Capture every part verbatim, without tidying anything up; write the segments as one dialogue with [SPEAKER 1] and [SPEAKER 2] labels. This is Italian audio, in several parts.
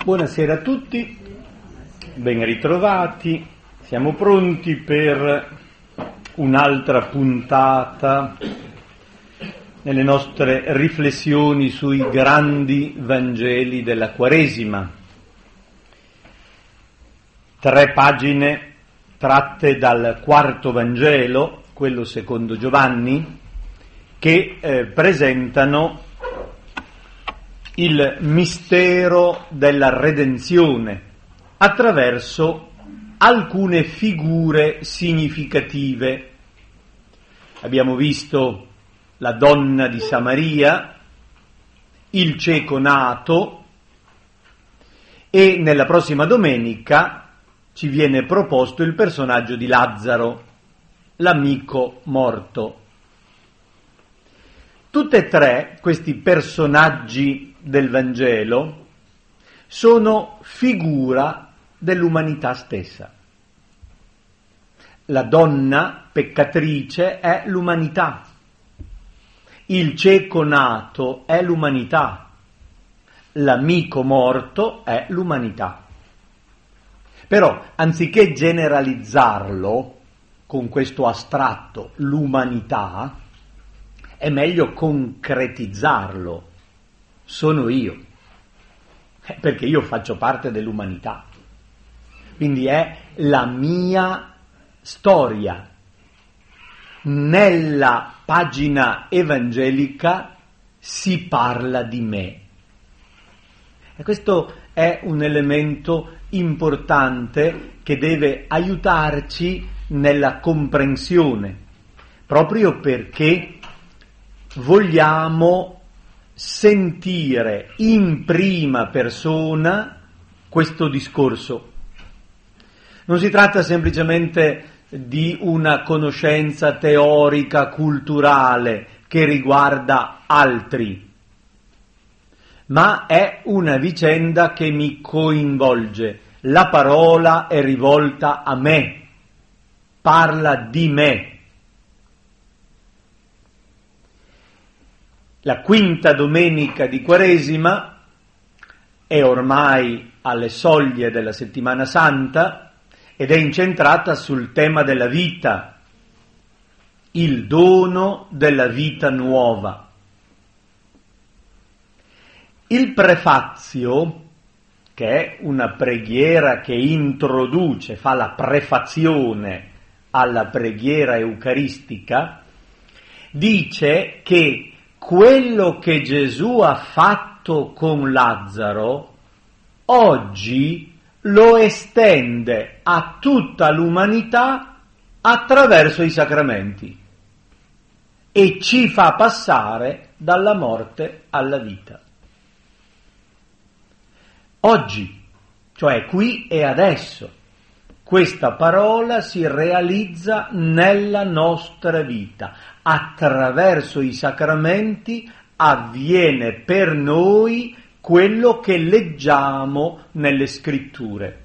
[SPEAKER 1] Buonasera a tutti, ben ritrovati, siamo pronti per un'altra puntata nelle nostre riflessioni sui grandi Vangeli della Quaresima. Tre pagine tratte dal quarto Vangelo, quello secondo Giovanni, che eh, presentano il mistero della redenzione attraverso alcune figure significative. Abbiamo visto la donna di Samaria, il cieco nato, e nella prossima domenica ci viene proposto il personaggio di Lazzaro, l'amico morto. Tutte e tre questi personaggi del Vangelo sono figura dell'umanità stessa. La donna peccatrice è l'umanità, il cieco nato è l'umanità, l'amico morto è l'umanità. Però, anziché generalizzarlo con questo astratto, l'umanità, è meglio concretizzarlo. Sono io, perché io faccio parte dell'umanità. Quindi è la mia storia. Nella pagina evangelica si parla di me. E questo è un elemento importante che deve aiutarci nella comprensione, proprio perché vogliamo sentire in prima persona questo discorso. Non si tratta semplicemente di una conoscenza teorica, culturale, che riguarda altri, ma è una vicenda che mi coinvolge. La parola è rivolta a me, parla di me. La quinta domenica di Quaresima è ormai alle soglie della Settimana Santa ed è incentrata sul tema della vita, il dono della vita nuova. Il prefazio, che è una preghiera che introduce, fa la prefazione alla preghiera eucaristica, dice che quello che Gesù ha fatto con Lazzaro oggi lo estende a tutta l'umanità attraverso i sacramenti e ci fa passare dalla morte alla vita. Oggi, cioè qui e adesso, questa parola si realizza nella nostra vita. Attraverso i sacramenti avviene per noi quello che leggiamo nelle scritture.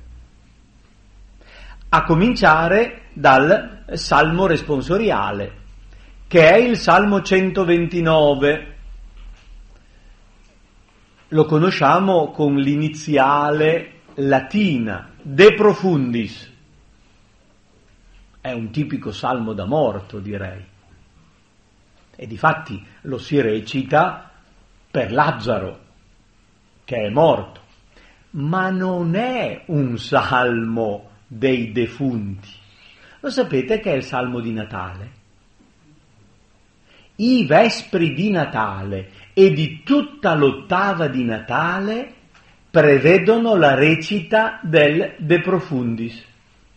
[SPEAKER 1] A cominciare dal Salmo responsoriale, che è il Salmo centoventinove. Lo conosciamo con l'iniziale latina, De profundis. È un tipico salmo da morto, direi. E difatti lo si recita per Lazzaro, che è morto. Ma non è un salmo dei defunti. Lo sapete che è il salmo di Natale? I vespri di Natale e di tutta l'ottava di Natale prevedono la recita del De profundis.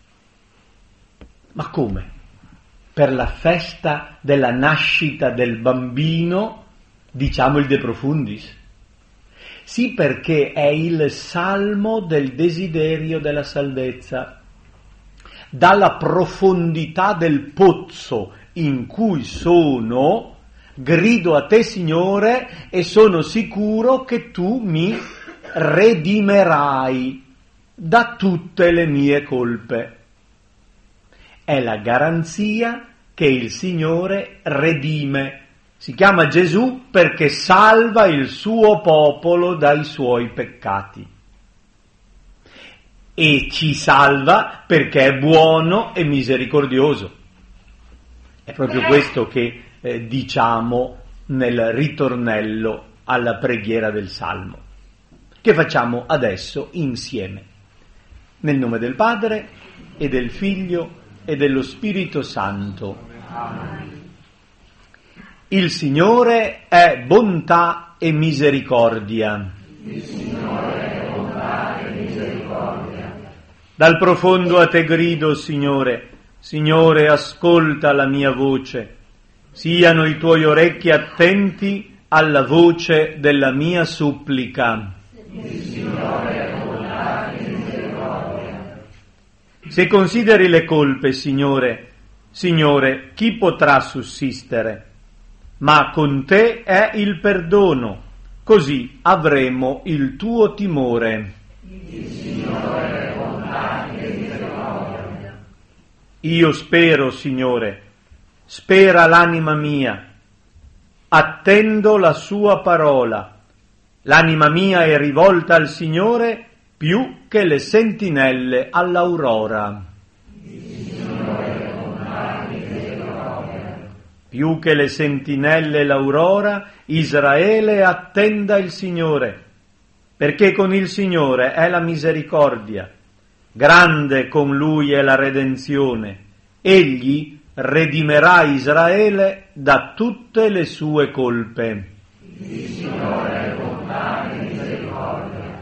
[SPEAKER 1] Ma come? Per la festa della nascita del bambino diciamo il De profundis? Sì, perché è il salmo del desiderio della salvezza. Dalla profondità del pozzo in cui sono, grido a te, Signore, e sono sicuro che tu mi redimerai da tutte le mie colpe. È la garanzia che il Signore redime. Si chiama Gesù perché salva il suo popolo dai suoi peccati. e ci salva perché è buono e misericordioso. È proprio questo che eh, diciamo nel ritornello alla preghiera del Salmo, che facciamo adesso insieme. Nel nome del Padre e del Figlio e dello Spirito Santo. Amen. Il Signore è bontà e misericordia.
[SPEAKER 2] Il Signore è bontà e misericordia.
[SPEAKER 1] Dal profondo a te grido, Signore. Signore, ascolta la mia voce. Siano i tuoi orecchi attenti alla voce della mia supplica.
[SPEAKER 2] Il Signore è bontà e misericordia.
[SPEAKER 1] Se consideri le colpe, Signore, Signore, chi potrà sussistere? Ma con te è il perdono, così avremo il tuo timore.
[SPEAKER 2] Il Signore è bontà e misericordia.
[SPEAKER 1] Io spero, Signore, spera l'anima mia, attendo la sua parola. L'anima mia è rivolta al Signore più che le sentinelle all'aurora. Più che le sentinelle l'aurora, Israele attenda il Signore, perché con il Signore è la misericordia, grande con Lui è la redenzione, Egli redimerà Israele da tutte le sue colpe.
[SPEAKER 2] Il Signore è bontà e misericordia.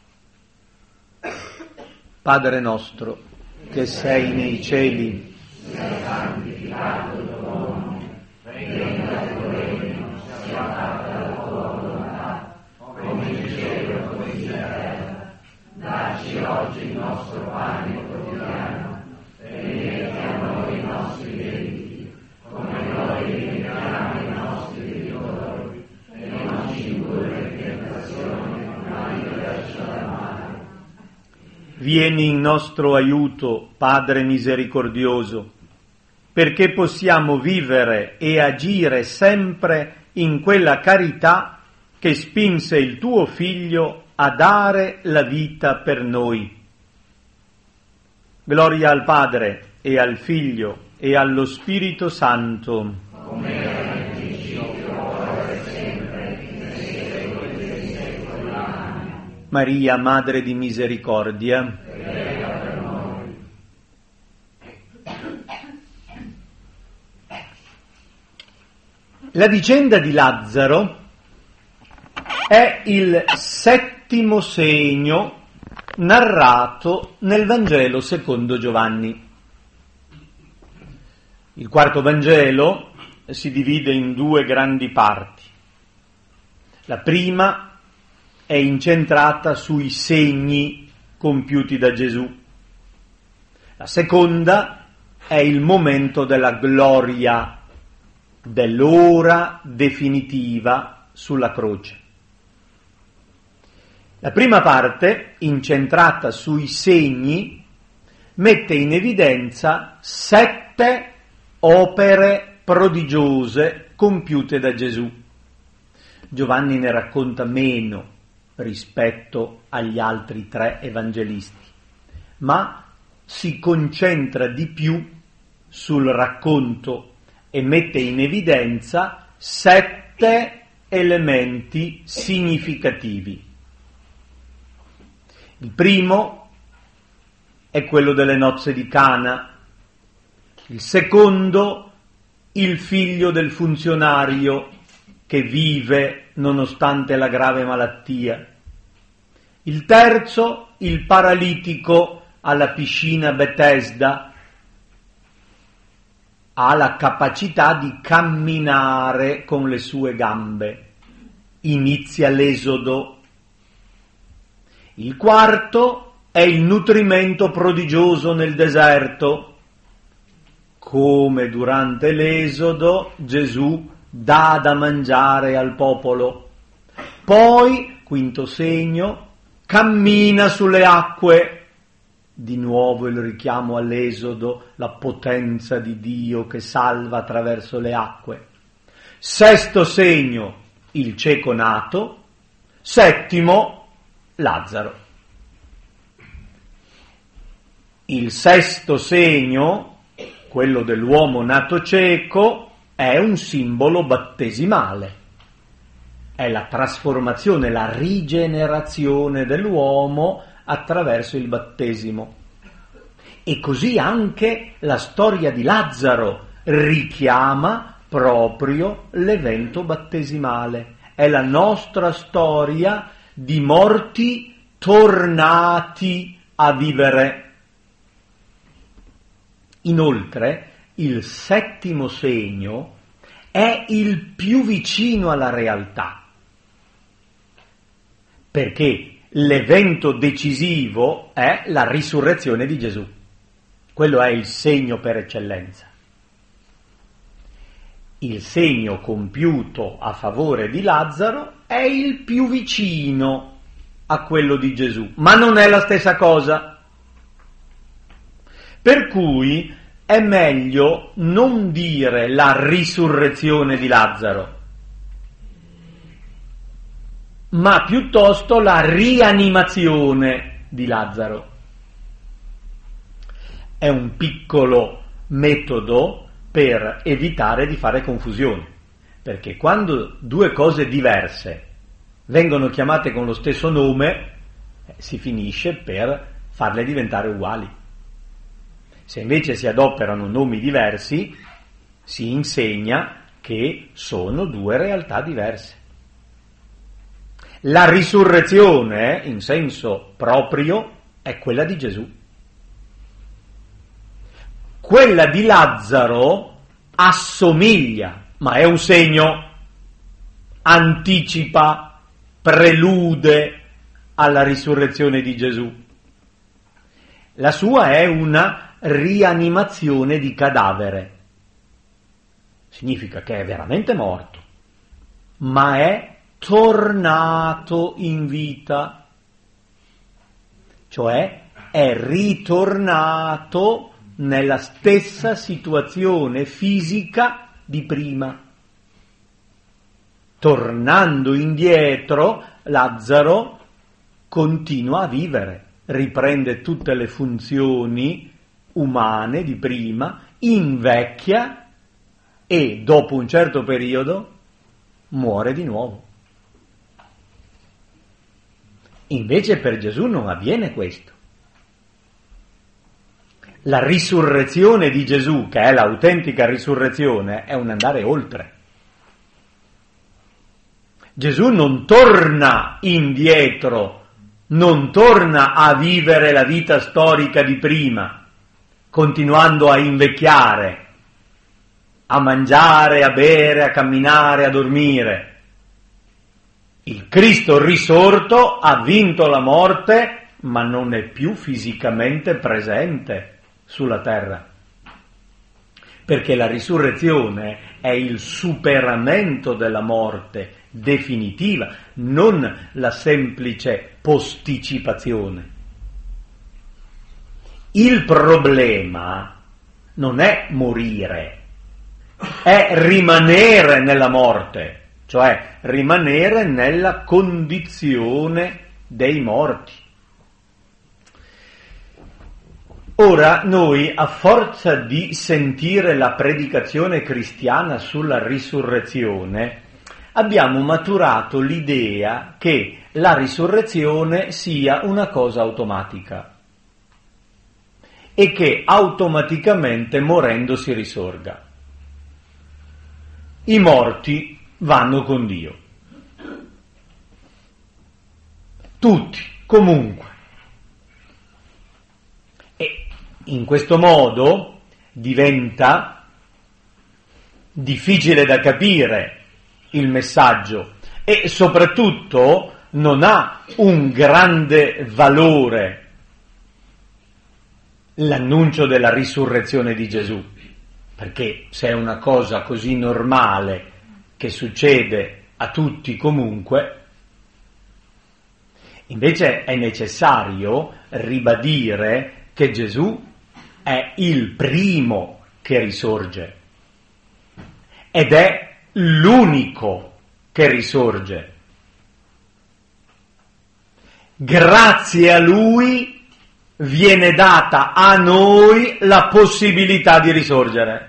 [SPEAKER 1] Padre nostro, che sei nei cieli,
[SPEAKER 2] sia santificato il tuo nome. Venga il tuo regno, sia fatta la tua volontà, come in cielo e come in terra. Dacci oggi il nostro pane quotidiano, e rimetti a noi i nostri debiti, come noi rimettiamo i nostri debitori, e non ci indurre in tentazione, ma liberaci dal male.
[SPEAKER 1] Vieni in nostro aiuto, Padre misericordioso, perché possiamo vivere e agire sempre in quella carità che spinse il tuo Figlio a dare la vita per noi. Gloria al Padre e al Figlio e allo Spirito Santo.
[SPEAKER 2] Come era nel principio, ora e sempre, nei secoli dei secoli. Amen.
[SPEAKER 1] Maria, Madre di Misericordia,
[SPEAKER 2] Prega per noi.
[SPEAKER 1] La vicenda di Lazzaro è il settimo segno narrato nel Vangelo secondo Giovanni. Il quarto Vangelo si divide in due grandi parti. La prima è incentrata sui segni compiuti da Gesù. La seconda è il momento della gloria, dell'ora definitiva sulla croce. La prima parte, incentrata sui segni, mette in evidenza sette opere prodigiose compiute da Gesù. Giovanni ne racconta meno rispetto agli altri tre evangelisti, ma si concentra di più sul racconto e mette in evidenza sette elementi significativi. Il primo è quello delle nozze di Cana, il secondo il figlio del funzionario che vive nonostante la grave malattia, il terzo il paralitico alla piscina Betesda, ha la capacità di camminare con le sue gambe, inizia l'esodo. Il quarto è il nutrimento prodigioso nel deserto, come durante l'esodo Gesù dà da mangiare al popolo. Poi, quinto segno, cammina sulle acque. Di nuovo il richiamo all'esodo, la potenza di Dio che salva attraverso le acque. Sesto segno, il cieco nato. Settimo, Lazzaro. Il sesto segno, quello dell'uomo nato cieco, è un simbolo battesimale. È la trasformazione, la rigenerazione dell'uomo attraverso il battesimo. E così anche la storia di Lazzaro richiama proprio l'evento battesimale. È la nostra storia di morti tornati a vivere. Inoltre, il settimo segno è il più vicino alla realtà, perché l'evento decisivo è la risurrezione di Gesù. Quello è il segno per eccellenza. Il segno compiuto a favore di Lazzaro è il più vicino a quello di Gesù, ma non è la stessa cosa. Per cui è meglio non dire la risurrezione di Lazzaro, ma piuttosto la rianimazione di Lazzaro. È un piccolo metodo per evitare di fare confusione, perché quando due cose diverse vengono chiamate con lo stesso nome, eh, si finisce per farle diventare uguali. Se invece si adoperano nomi diversi, si insegna che sono due realtà diverse. La risurrezione, in senso proprio, è quella di Gesù. Quella di Lazzaro assomiglia, ma è un segno, anticipa, prelude alla risurrezione di Gesù. La sua è una rianimazione di cadavere. Significa che è veramente morto, ma è tornato in vita, cioè è ritornato nella stessa situazione fisica di prima. Tornando indietro, Lazzaro continua a vivere, riprende tutte le funzioni umane di prima, invecchia e dopo un certo periodo muore di nuovo. Invece per Gesù non avviene questo. La risurrezione di Gesù, che è l'autentica risurrezione, è un andare oltre. Gesù non torna indietro, non torna a vivere la vita storica di prima, continuando a invecchiare, a mangiare, a bere, a camminare, a dormire. Il Cristo risorto ha vinto la morte, ma non è più fisicamente presente sulla terra. Perché la risurrezione è il superamento della morte definitiva, non la semplice posticipazione. Il problema non è morire, è rimanere nella morte, cioè rimanere nella condizione dei morti. Ora noi, a forza di sentire la predicazione cristiana sulla risurrezione, abbiamo maturato l'idea che la risurrezione sia una cosa automatica e che automaticamente morendo si risorga. I morti vanno con Dio. Tutti, comunque. E in questo modo diventa difficile da capire il messaggio e soprattutto non ha un grande valore l'annuncio della risurrezione di Gesù, perché se è una cosa così normale che succede a tutti comunque, invece è necessario ribadire che Gesù è il primo che risorge ed è l'unico che risorge. Grazie a Lui viene data a noi la possibilità di risorgere.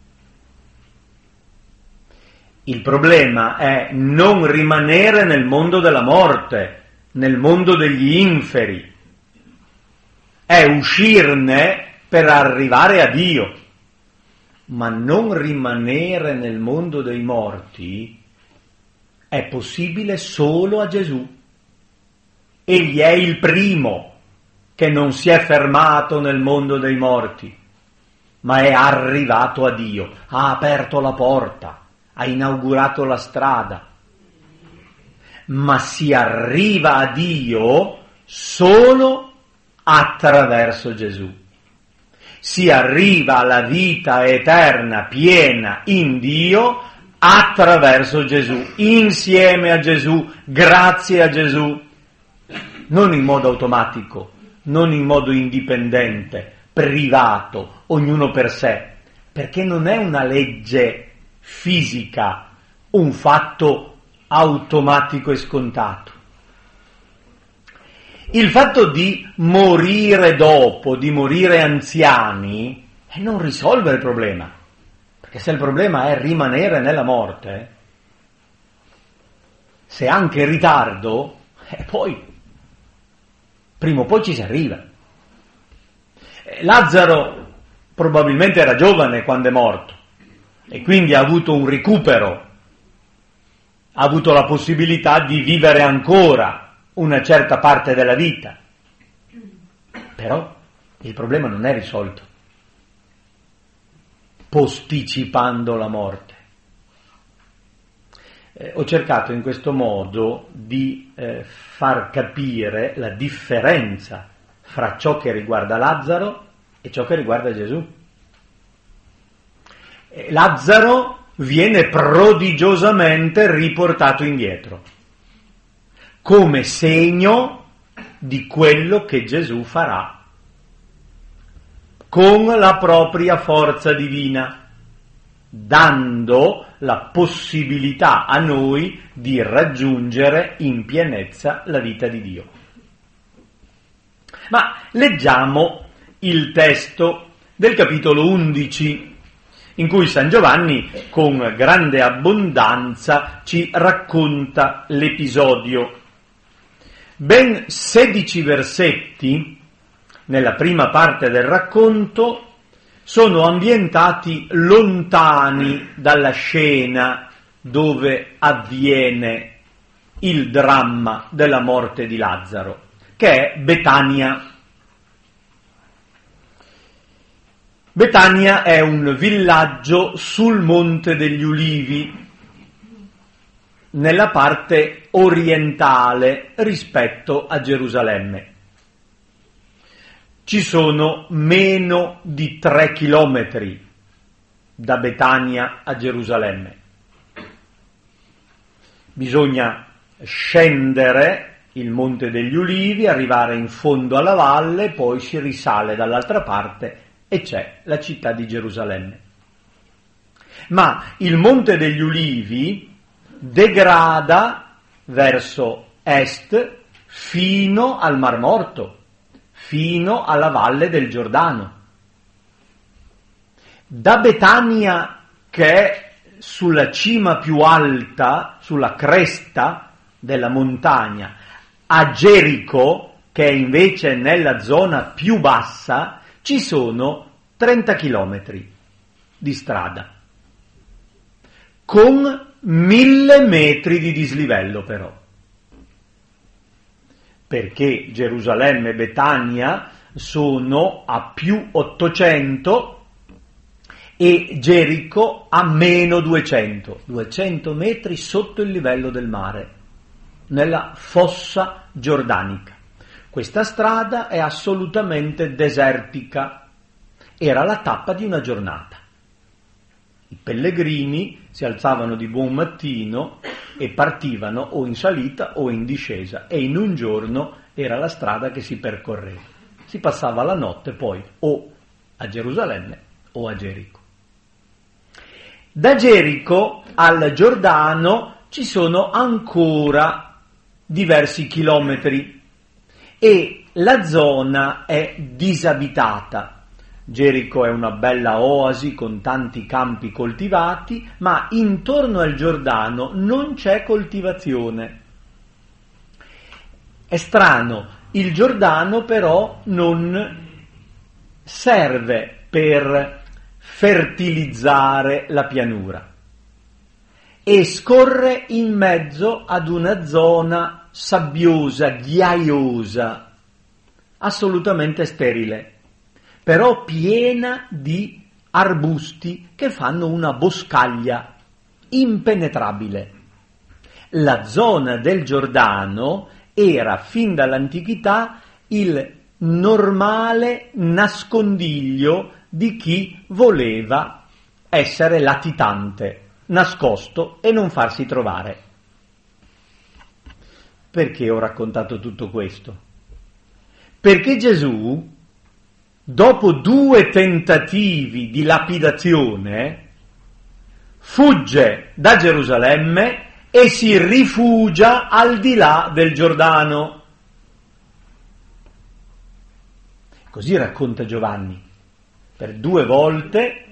[SPEAKER 1] Il problema è non rimanere nel mondo della morte, nel mondo degli inferi, è uscirne per arrivare a Dio, ma non rimanere nel mondo dei morti è possibile solo a Gesù. Egli è il primo che non si è fermato nel mondo dei morti, ma è arrivato a Dio, ha aperto la porta, ha inaugurato la strada, ma si arriva a Dio solo attraverso Gesù. Si arriva alla vita eterna piena in Dio attraverso Gesù, insieme a Gesù, grazie a Gesù, non in modo automatico, non in modo indipendente, privato, ognuno per sé, perché non è una legge fisica, un fatto automatico e scontato. Il fatto di morire dopo, di morire anziani, non risolve il problema, perché se il problema è rimanere nella morte, se anche in ritardo, eh, poi prima o poi ci si arriva. Lazzaro probabilmente era giovane quando è morto e quindi ha avuto un recupero, ha avuto la possibilità di vivere ancora una certa parte della vita, però il problema non è risolto posticipando la morte. Eh, ho cercato in questo modo di eh, far capire la differenza fra ciò che riguarda Lazzaro e ciò che riguarda Gesù. Eh, Lazzaro viene prodigiosamente riportato indietro, come segno di quello che Gesù farà con la propria forza divina, dando la possibilità a noi di raggiungere in pienezza la vita di Dio. Ma leggiamo il testo del capitolo undici, in cui San Giovanni con grande abbondanza ci racconta l'episodio. Ben sedici versetti, nella prima parte del racconto, sono ambientati lontani dalla scena dove avviene il dramma della morte di Lazzaro, che è Betania. Betania è un villaggio sul Monte degli Ulivi, nella parte orientale rispetto a Gerusalemme. Ci sono meno di tre chilometri da Betania a Gerusalemme. Bisogna scendere il Monte degli Ulivi, arrivare in fondo alla valle, poi si risale dall'altra parte e c'è la città di Gerusalemme. Ma il Monte degli Ulivi degrada verso est fino al Mar Morto, fino alla valle del Giordano. Da Betania, che è sulla cima più alta, sulla cresta della montagna, a Gerico, che è invece nella zona più bassa, ci sono trenta chilometri di strada, con mille metri di dislivello però, perché Gerusalemme e Betania sono a più ottocento e Gerico a meno duecento, duecento metri sotto il livello del mare, nella fossa giordanica. Questa strada è assolutamente desertica, era la tappa di una giornata. I pellegrini si alzavano di buon mattino e partivano o in salita o in discesa, e in un giorno era la strada che si percorreva. Si passava la notte poi o a Gerusalemme o a Gerico. Da Gerico al Giordano ci sono ancora diversi chilometri e la zona è disabitata. Gerico è una bella oasi con tanti campi coltivati, ma intorno al Giordano non c'è coltivazione. È strano, il Giordano però non serve per fertilizzare la pianura e scorre in mezzo ad una zona sabbiosa, ghiaiosa, assolutamente sterile, però piena di arbusti che fanno una boscaglia impenetrabile. La zona del Giordano era fin dall'antichità il normale nascondiglio di chi voleva essere latitante, nascosto e non farsi trovare. Perché ho raccontato tutto questo? Perché Gesù, dopo due tentativi di lapidazione, fugge da Gerusalemme e si rifugia al di là del Giordano. Così racconta Giovanni. Per due volte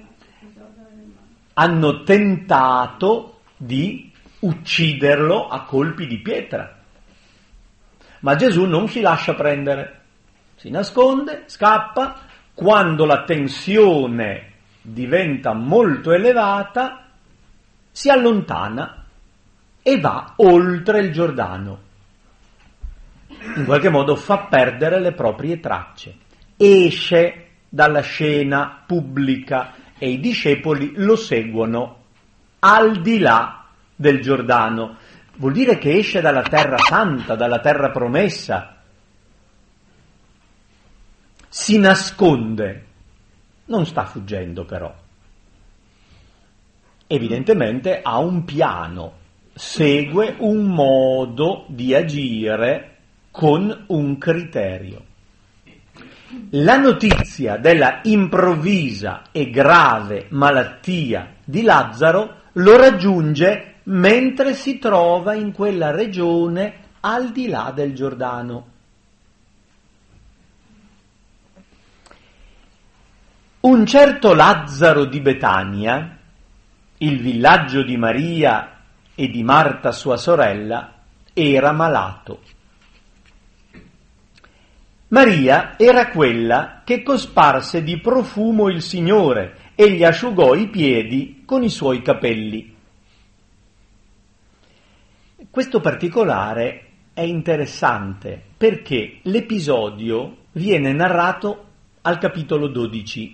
[SPEAKER 1] hanno tentato di ucciderlo a colpi di pietra. Ma Gesù non si lascia prendere. Si nasconde, scappa. Quando la tensione diventa molto elevata, si allontana e va oltre il Giordano. In qualche modo fa perdere le proprie tracce. Esce dalla scena pubblica e i discepoli lo seguono al di là del Giordano. Vuol dire che esce dalla terra santa, dalla terra promessa. Si nasconde, non sta fuggendo però. Evidentemente ha un piano, segue un modo di agire con un criterio. La notizia della improvvisa e grave malattia di Lazzaro lo raggiunge mentre si trova in quella regione al di là del Giordano. Un certo Lazzaro di Betania, il villaggio di Maria e di Marta sua sorella, era malato. Maria era quella che cosparse di profumo il Signore e gli asciugò i piedi con i suoi capelli. Questo particolare è interessante perché l'episodio viene narrato al capitolo dodici.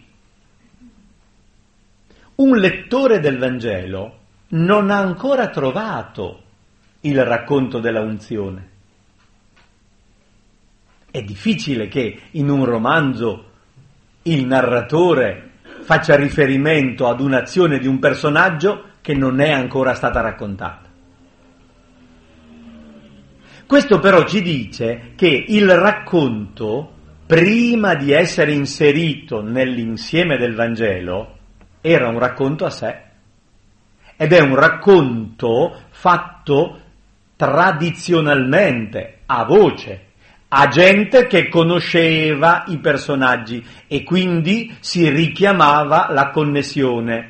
[SPEAKER 1] Un lettore del Vangelo non ha ancora trovato il racconto della unzione. È difficile che in un romanzo il narratore faccia riferimento ad un'azione di un personaggio che non è ancora stata raccontata. Questo però ci dice che il racconto, prima di essere inserito nell'insieme del Vangelo, era un racconto a sé. Ed è un racconto fatto tradizionalmente, a voce, a gente che conosceva i personaggi e quindi si richiamava la connessione.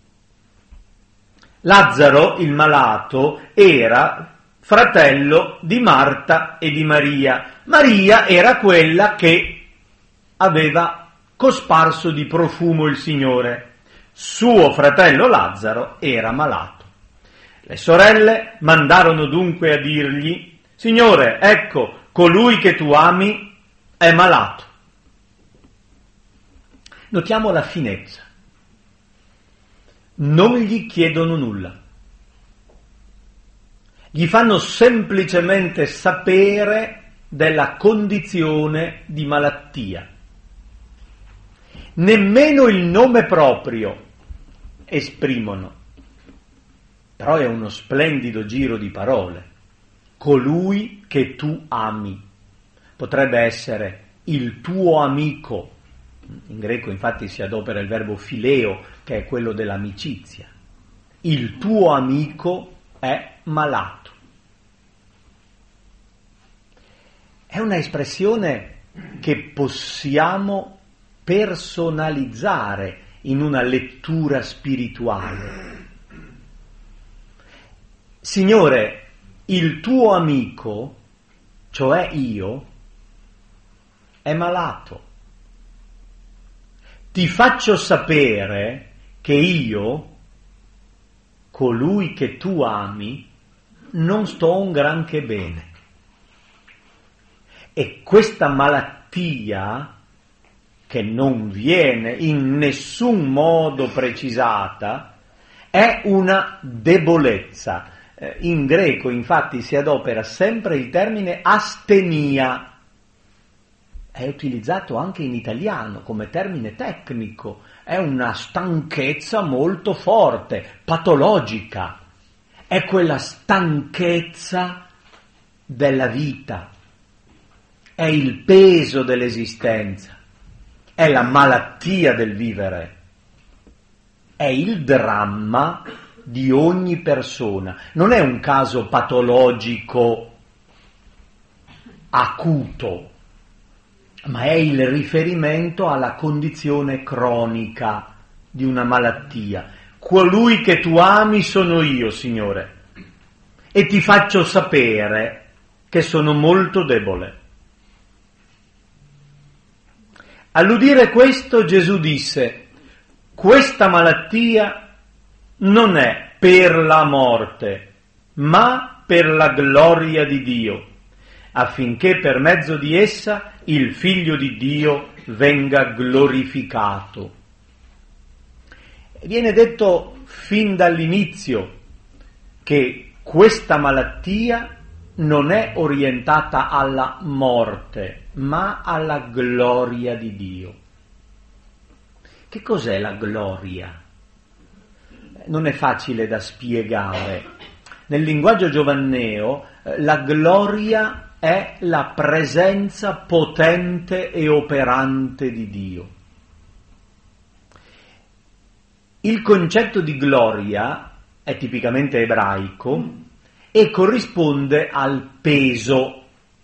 [SPEAKER 1] Lazzaro, il malato, era fratello di Marta e di Maria. Maria era quella che aveva cosparso di profumo il Signore. Suo fratello Lazzaro era malato. Le sorelle mandarono dunque a dirgli: Signore, ecco, colui che tu ami è malato. Notiamo la finezza. Non gli chiedono nulla. Gli fanno semplicemente sapere della condizione di malattia. Nemmeno il nome proprio esprimono. Però è uno splendido giro di parole. Colui che tu ami. Potrebbe essere il tuo amico. In greco infatti si adopera il verbo phileo, che è quello dell'amicizia. Il tuo amico è malato. È una espressione che possiamo personalizzare in una lettura spirituale. Signore, il tuo amico, cioè io, è malato. Ti faccio sapere che io, colui che tu ami, non sto un granché bene. E questa malattia, che non viene in nessun modo precisata, è una debolezza. In greco, infatti, si adopera sempre il termine astenia. È utilizzato anche in italiano come termine tecnico. È una stanchezza molto forte, patologica. È quella stanchezza della vita. È il peso dell'esistenza. È la malattia del vivere. È il dramma di ogni persona. Non è un caso patologico acuto, ma è il riferimento alla condizione cronica di una malattia. Colui che tu ami sono io, Signore, e ti faccio sapere che sono molto debole. All'udire questo, Gesù disse: questa malattia non è per la morte, ma per la gloria di Dio, affinché per mezzo di essa il Figlio di Dio venga glorificato. Viene detto fin dall'inizio che questa malattia non è orientata alla morte, ma alla gloria di Dio. Che cos'è la gloria? Non è facile da spiegare. Nel linguaggio giovanneo la gloria è la presenza potente e operante di Dio. Il concetto di gloria è tipicamente ebraico e corrisponde al peso.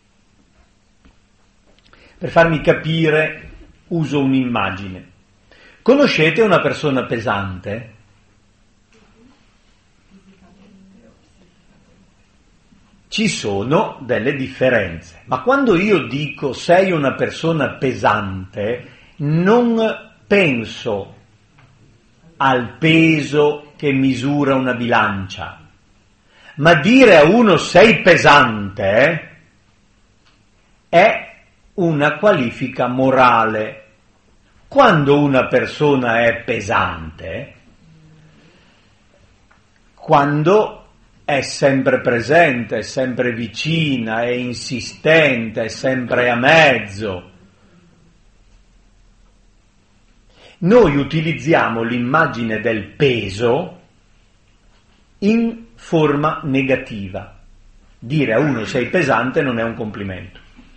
[SPEAKER 1] Per farmi capire, uso un'immagine. Conoscete una persona pesante? Ci sono delle differenze, ma quando io dico sei una persona pesante, non penso al peso che misura una bilancia, ma dire a uno sei pesante è una qualifica morale. Quando una persona è pesante, quando è sempre presente, è sempre vicina, è insistente, è sempre a mezzo. Noi utilizziamo l'immagine del peso in forma negativa. Dire a uno sei pesante non è un complimento.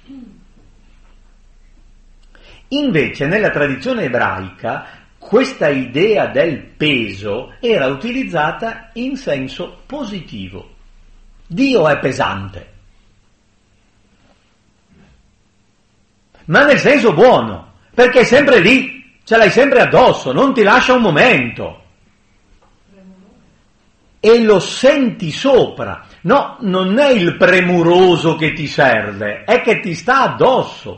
[SPEAKER 1] Invece nella tradizione ebraica questa idea del peso era utilizzata in senso positivo. Dio è pesante, ma nel senso buono, perché è sempre lì, ce l'hai sempre addosso, non ti lascia un momento. E lo senti sopra. No, non è il premuroso che ti serve, è che ti sta addosso.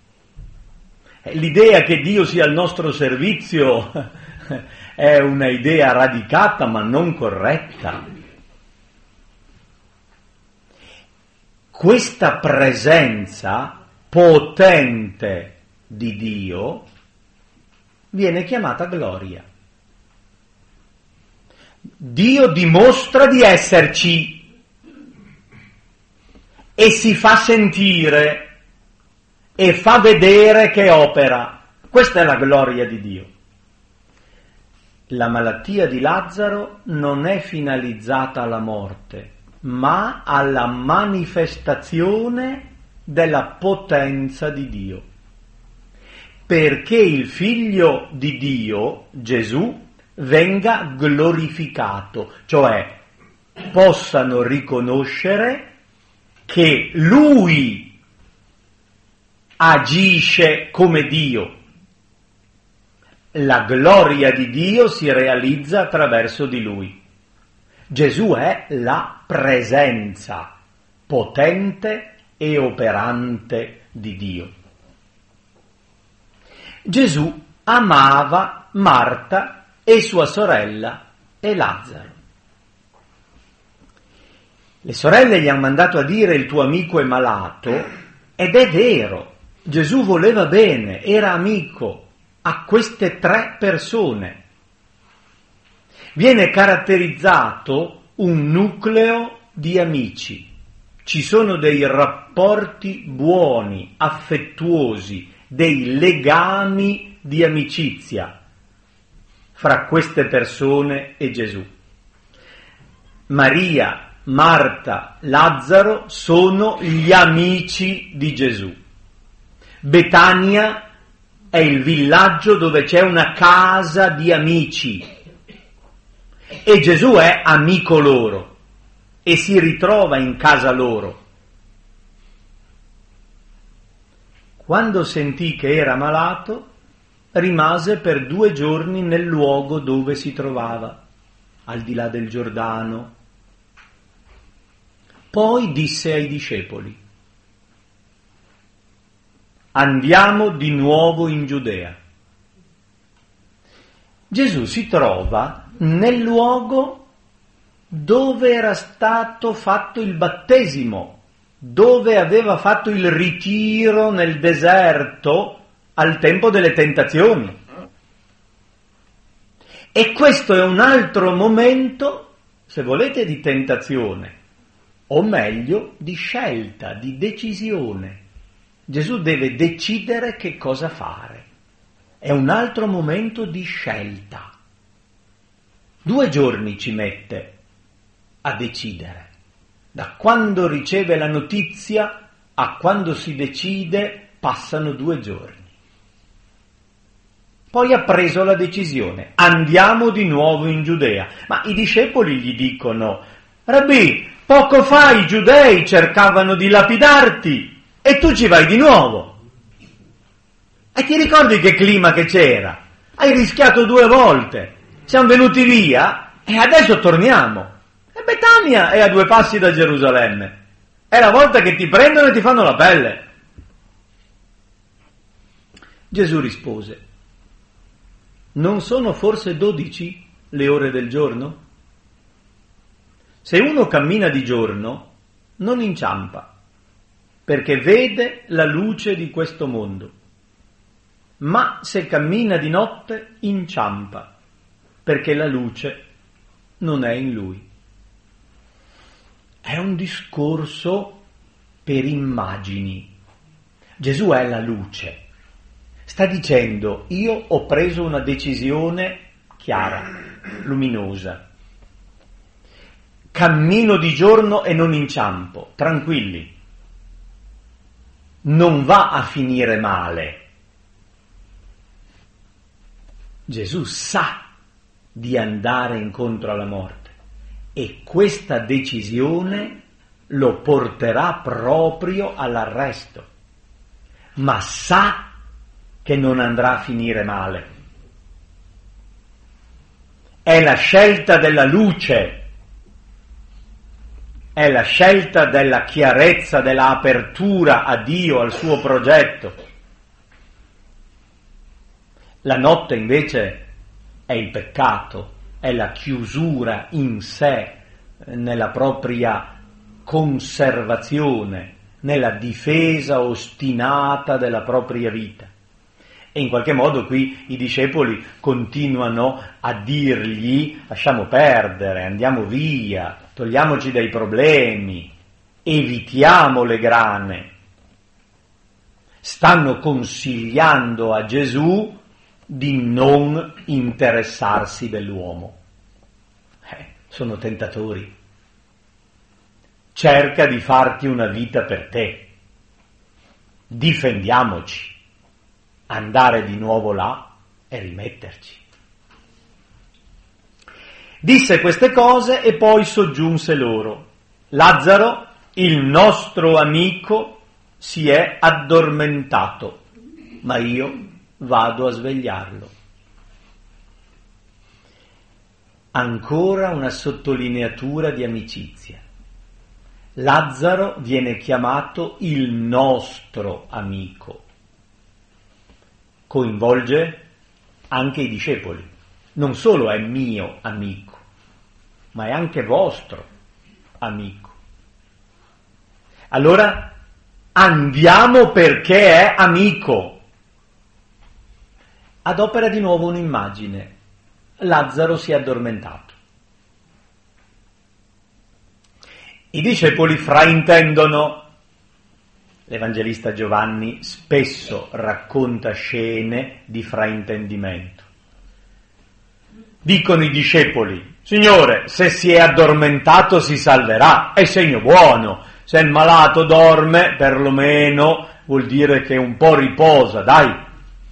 [SPEAKER 1] L'idea che Dio sia al nostro servizio è una idea radicata ma non corretta. Questa presenza potente di Dio viene chiamata gloria. Dio dimostra di esserci e si fa sentire e fa vedere che opera. Questa è la gloria di Dio. La malattia di Lazzaro non è finalizzata alla morte, ma alla manifestazione della potenza di Dio. Perché il Figlio di Dio, Gesù, venga glorificato, cioè possano riconoscere che Lui agisce come Dio. La gloria di Dio si realizza attraverso di lui. Gesù è la presenza potente e operante di Dio. Gesù amava Marta e sua sorella e Lazzaro. Le sorelle gli hanno mandato a dire il tuo amico è malato, ed è vero, Gesù voleva bene, era amico a queste tre persone. Viene caratterizzato un nucleo di amici. Ci sono dei rapporti buoni, affettuosi, dei legami di amicizia fra queste persone e Gesù. Maria, Marta, Lazzaro sono gli amici di Gesù. Betania è il villaggio dove c'è una casa di amici e Gesù è amico loro e si ritrova in casa loro. Quando sentì che era malato, rimase per due giorni nel luogo dove si trovava, al di là del Giordano. Poi disse ai discepoli: andiamo di nuovo in Giudea. Gesù si trova nel luogo dove era stato fatto il battesimo, dove aveva fatto il ritiro nel deserto al tempo delle tentazioni. E questo è un altro momento, se volete, di tentazione, o meglio, di scelta, di decisione. Gesù deve decidere che cosa fare. È un altro momento di scelta. Due giorni ci mette a decidere. Da quando riceve la notizia a quando si decide passano due giorni. Poi ha preso la decisione, andiamo di nuovo in Giudea. Ma i discepoli gli dicono: Rabbì, poco fa i giudei cercavano di lapidarti e tu ci vai di nuovo. E ti ricordi che clima che c'era? Hai rischiato due volte, siamo venuti via e adesso torniamo. E Betania è a due passi da Gerusalemme. È la volta che ti prendono e ti fanno la pelle. Gesù rispose: non sono forse dodici le ore del giorno? Se uno cammina di giorno non inciampa, perché vede la luce di questo mondo. Ma se cammina di notte inciampa, perché la luce non è in lui. È un discorso per immagini. Gesù è la luce. Sta dicendo: io ho preso una decisione chiara, luminosa. Cammino di giorno e non inciampo, tranquilli. Non va a finire male. Gesù sa di andare incontro alla morte e questa decisione lo porterà proprio all'arresto, ma sa che non andrà a finire male. È la scelta della luce, è la scelta della chiarezza, della apertura a Dio, al suo progetto. La notte invece è il peccato, è la chiusura in sé, nella propria conservazione, nella difesa ostinata della propria vita. E in qualche modo qui i discepoli continuano a dirgli: lasciamo perdere, andiamo via, togliamoci dai problemi, evitiamo le grane. Stanno consigliando a Gesù di non interessarsi dell'uomo. Eh, sono tentatori. Cerca di farti una vita per te. Difendiamoci. Andare di nuovo là e rimetterci. Disse queste cose e poi soggiunse loro: Lazzaro, il nostro amico, si è addormentato, ma io vado a svegliarlo. Ancora una sottolineatura di amicizia. Lazzaro viene chiamato il nostro amico. Coinvolge anche i discepoli. Non solo è mio amico, ma è anche vostro amico. Allora andiamo perché è amico. Adopera di nuovo un'immagine. Lazzaro si è addormentato. I discepoli fraintendono. L'Evangelista Giovanni spesso racconta scene di fraintendimento. Dicono i discepoli: Signore, se si è addormentato si salverà, è segno buono. Se il malato dorme, perlomeno vuol dire che un po' riposa, dai.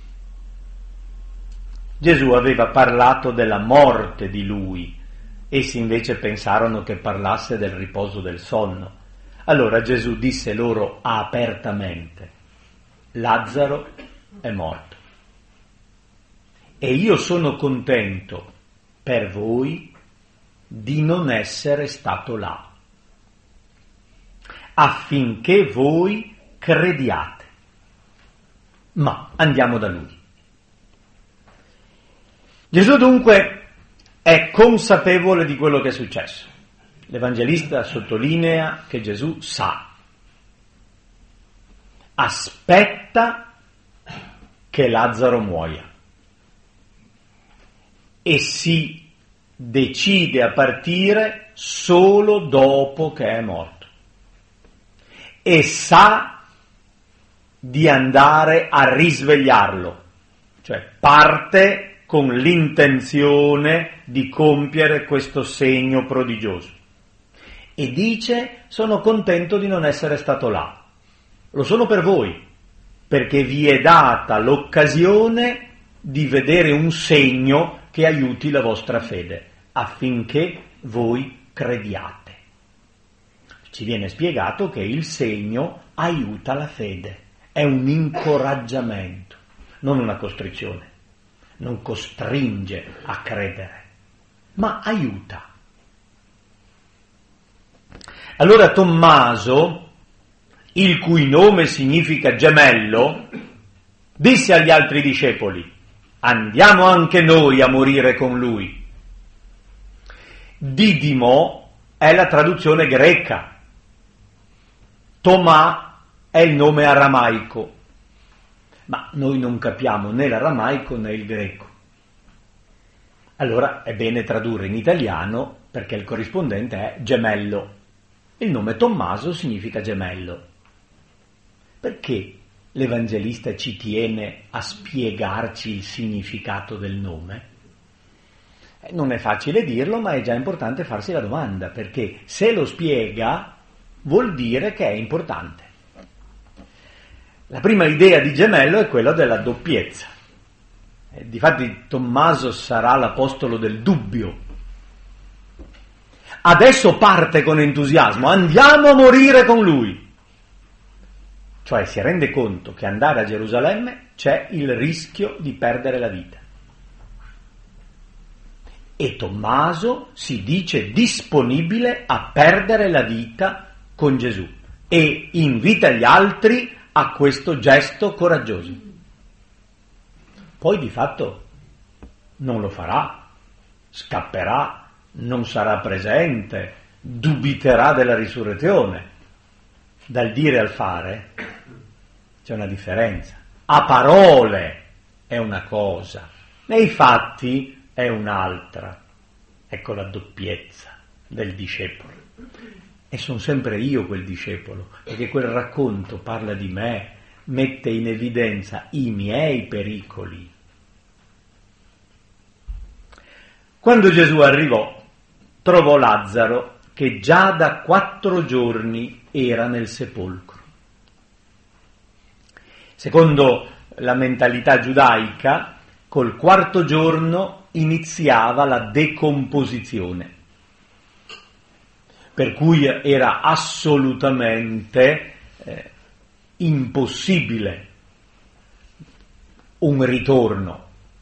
[SPEAKER 1] Gesù aveva parlato della morte di lui, essi invece pensarono che parlasse del riposo del sonno. Allora Gesù disse loro apertamente: Lazzaro è morto. E io sono contento per voi di non essere stato là, affinché voi crediate. Ma andiamo da lui. Gesù dunque è consapevole di quello che è successo. L'Evangelista sottolinea che Gesù sa, aspetta che Lazzaro muoia e si decide a partire solo dopo che è morto e sa di andare a risvegliarlo, cioè parte con l'intenzione di compiere questo segno prodigioso. E dice: sono contento di non essere stato là. Lo sono per voi, perché vi è data l'occasione di vedere un segno che aiuti la vostra fede, affinché voi crediate. Ci viene spiegato che il segno aiuta la fede, è un incoraggiamento, non una costrizione. Non costringe a credere, ma aiuta. Allora Tommaso, il cui nome significa gemello, disse agli altri discepoli: andiamo anche noi a morire con lui. Didimo è la traduzione greca, Tomà è il nome aramaico. Ma noi non capiamo né l'aramaico né il greco. Allora è bene tradurre in italiano, perché il corrispondente è gemello. Il nome Tommaso significa gemello. Perché l'Evangelista ci tiene a spiegarci il significato del nome? Eh, non è facile dirlo, ma è già importante farsi la domanda, perché se lo spiega vuol dire che è importante. La prima idea di gemello è quella della doppiezza. Eh, difatti Tommaso sarà l'apostolo del dubbio. Adesso parte con entusiasmo, andiamo a morire con lui. Cioè si rende conto che andare a Gerusalemme c'è il rischio di perdere la vita. E Tommaso si dice disponibile a perdere la vita con Gesù e invita gli altri a questo gesto coraggioso. Poi di fatto non lo farà, scapperà, non sarà presente, dubiterà della risurrezione. Dal dire al fare c'è una differenza. A parole è una cosa, nei fatti è un'altra. Ecco la doppiezza del discepolo. E sono sempre io quel discepolo, perché quel racconto parla di me, mette in evidenza i miei pericoli. Quando Gesù arrivò, trovò Lazzaro che già da quattro giorni era nel sepolcro. Secondo la mentalità giudaica, col quarto giorno iniziava la decomposizione, per cui era assolutamente eh, impossibile un ritorno.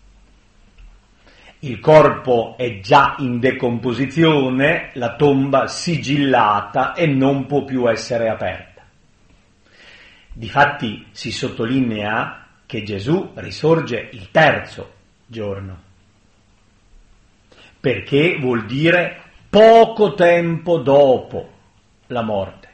[SPEAKER 1] Il corpo è già in decomposizione, la tomba sigillata e non può più essere aperta. Difatti si sottolinea che Gesù risorge il terzo giorno, perché vuol dire poco tempo dopo la morte.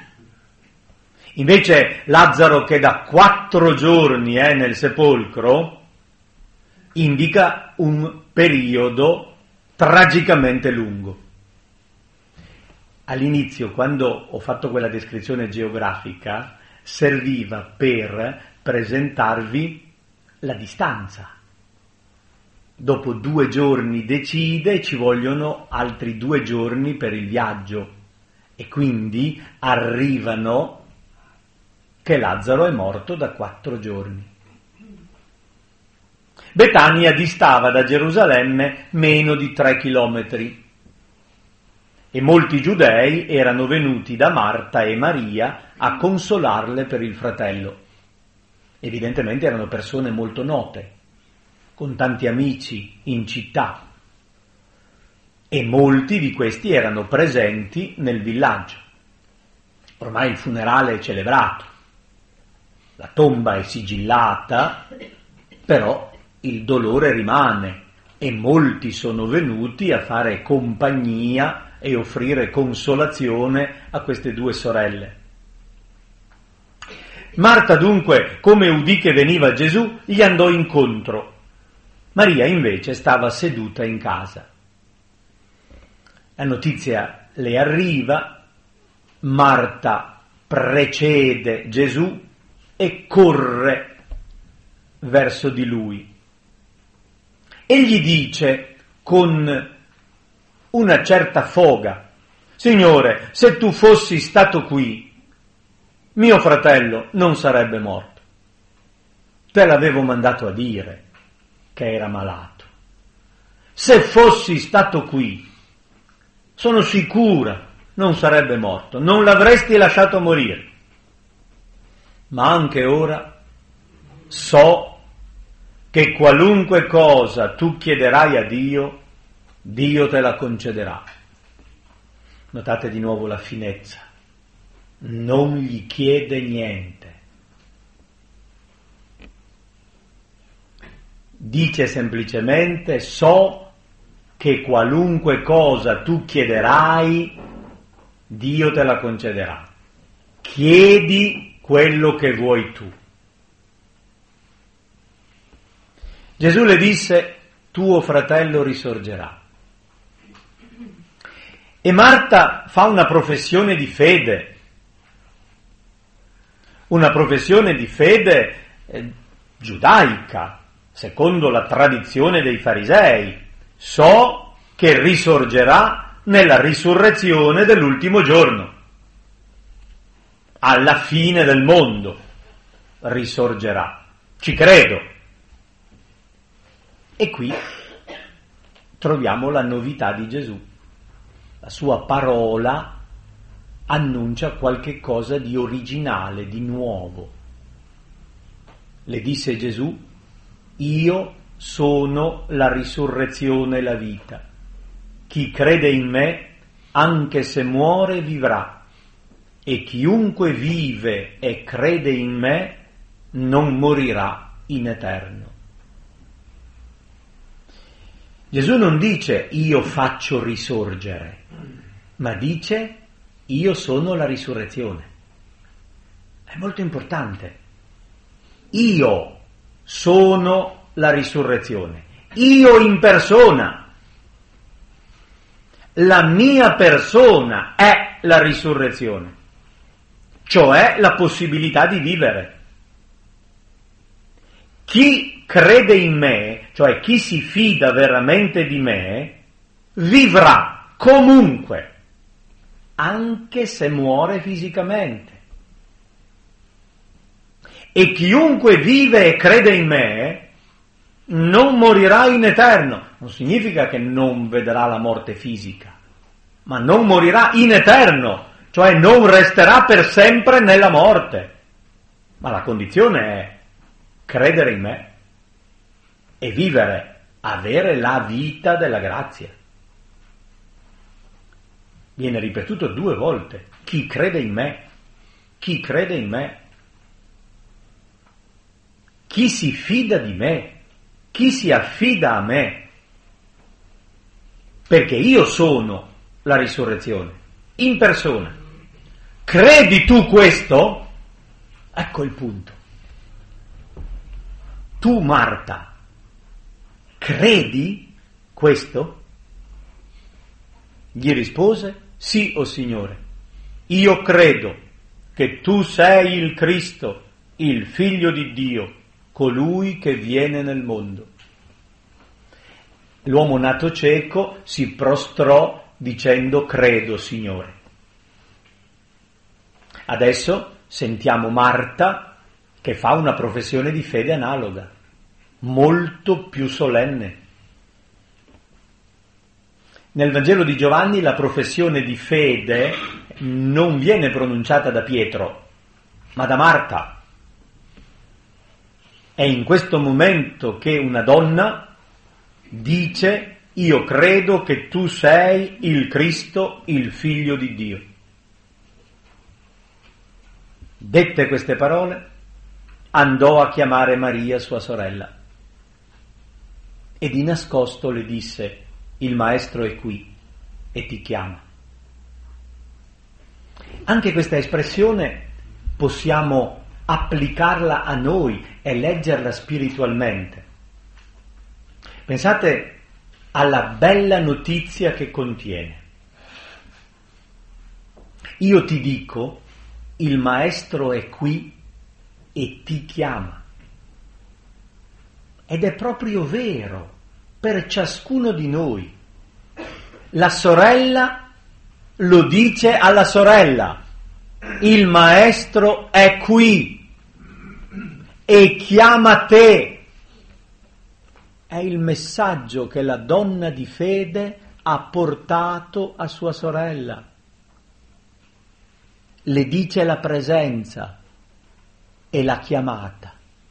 [SPEAKER 1] Invece Lazzaro, che da quattro giorni è nel sepolcro, indica un periodo tragicamente lungo. All'inizio, quando ho fatto quella descrizione geografica, serviva per presentarvi la distanza. Dopo due giorni decide, ci vogliono altri due giorni per il viaggio e quindi arrivano che Lazzaro è morto da quattro giorni. Betania distava da Gerusalemme meno di tre chilometri e molti giudei erano venuti da Marta e Maria a consolarle per il fratello. Evidentemente erano persone molto note, con tanti amici in città, e molti di questi erano presenti nel villaggio. Ormai il funerale è celebrato, la tomba è sigillata, però il dolore rimane e molti sono venuti a fare compagnia e offrire consolazione a queste due sorelle. Marta dunque, come udì che veniva Gesù, gli andò incontro. Maria invece stava seduta in casa. La notizia le arriva, Marta precede Gesù e corre verso di lui e gli dice con una certa foga: Signore, se tu fossi stato qui, mio fratello non sarebbe morto. Te l'avevo mandato a dire che era malato. Se fossi stato qui, sono sicura non sarebbe morto, non l'avresti lasciato morire. Ma anche ora so che qualunque cosa tu chiederai a Dio, Dio te la concederà. Notate di nuovo la finezza. Non gli chiede niente. Dice semplicemente: so che qualunque cosa tu chiederai, Dio te la concederà. Chiedi quello che vuoi tu. Gesù le disse: tuo fratello risorgerà. E Marta fa una professione di fede, una professione di fede eh, giudaica, secondo la tradizione dei farisei. So che risorgerà nella risurrezione dell'ultimo giorno, alla fine del mondo risorgerà, ci credo. E qui troviamo la novità di Gesù. La sua parola annuncia qualche cosa di originale, di nuovo. Le disse Gesù: io sono la risurrezione e la vita. Chi crede in me, anche se muore, vivrà. E chiunque vive e crede in me, non morirà in eterno. Gesù non dice io faccio risorgere, ma dice io sono la risurrezione. È molto importante. Io sono la risurrezione. Io in persona. La mia persona è la risurrezione, cioè la possibilità di vivere. Chi crede in me, cioè chi si fida veramente di me, vivrà comunque, anche se muore fisicamente. E chiunque vive e crede in me non morirà in eterno. Non significa che non vedrà la morte fisica, ma non morirà in eterno, cioè non resterà per sempre nella morte. ma la condizione è credere in me e vivere, avere la vita della grazia. Viene ripetuto due volte: chi crede in me, chi crede in me, chi si fida di me, chi si affida a me, perché io sono la risurrezione, in persona. Credi tu questo? Ecco il punto. Tu, Marta, credi questo? Gli rispose: sì, o Signore, io credo che tu sei il Cristo, il Figlio di Dio, colui che viene nel mondo. L'uomo nato cieco si prostrò dicendo: credo, Signore. Adesso sentiamo Marta che fa una professione di fede analoga, molto più solenne. Nel Vangelo di Giovanni la professione di fede non viene pronunciata da Pietro, ma da Marta. È in questo momento che una donna dice: io credo che tu sei il Cristo, il Figlio di Dio. Dette queste parole, andò a chiamare Maria, sua sorella, e di nascosto le disse: il Maestro è qui e ti chiama. Anche questa espressione possiamo applicarla a noi e leggerla spiritualmente. Pensate alla bella notizia che contiene. Io ti dico, il Maestro è qui e ti chiama. Ed è proprio vero per ciascuno di noi. La sorella lo dice alla sorella: il Maestro è qui e chiama te. È il messaggio che la donna di fede ha portato a sua sorella. Le dice la presenza e la chiamata.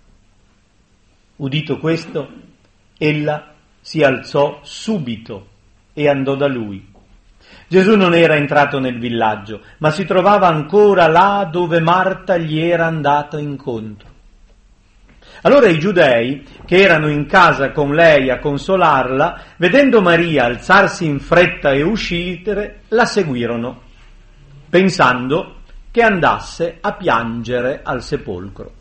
[SPEAKER 1] Udito questo, ella si alzò subito e andò da lui. Gesù non era entrato nel villaggio, ma si trovava ancora là dove Marta gli era andata incontro. Allora i giudei, che erano in casa con lei a consolarla, vedendo Maria alzarsi in fretta e uscire, la seguirono, pensando che andasse a piangere al sepolcro.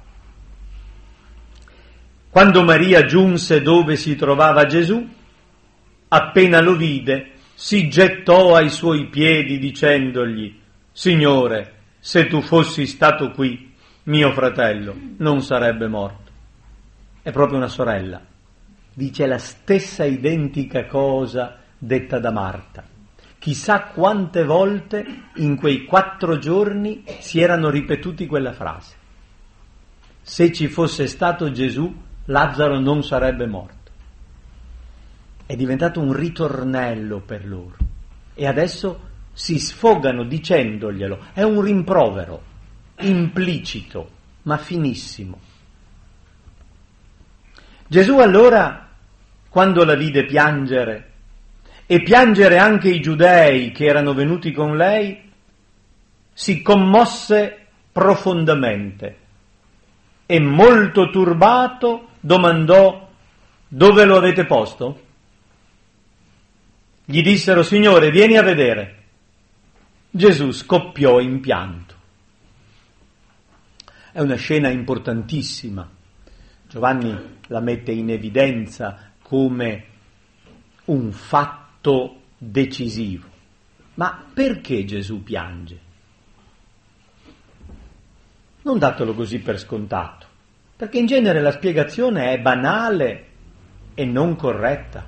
[SPEAKER 1] Quando Maria giunse dove si trovava Gesù, appena lo vide, si gettò ai suoi piedi dicendogli: Signore, se tu fossi stato qui, mio fratello non sarebbe morto. È proprio una sorella. Dice la stessa identica cosa detta da Marta. Chissà quante volte in quei quattro giorni si erano ripetuti quella frase. Se ci fosse stato Gesù, Lazzaro non sarebbe morto. È diventato un ritornello per loro. E adesso si sfogano dicendoglielo. È un rimprovero, implicito, ma finissimo. Gesù allora, quando la vide piangere, e piangere anche i giudei che erano venuti con lei, si commosse profondamente e molto turbato domandò: dove lo avete posto? Gli dissero: Signore, vieni a vedere. Gesù scoppiò in pianto. È una scena importantissima. Giovanni la mette in evidenza come un fatto decisivo. Ma perché Gesù piange? Non datelo così per scontato, perché in genere la spiegazione è banale e non corretta.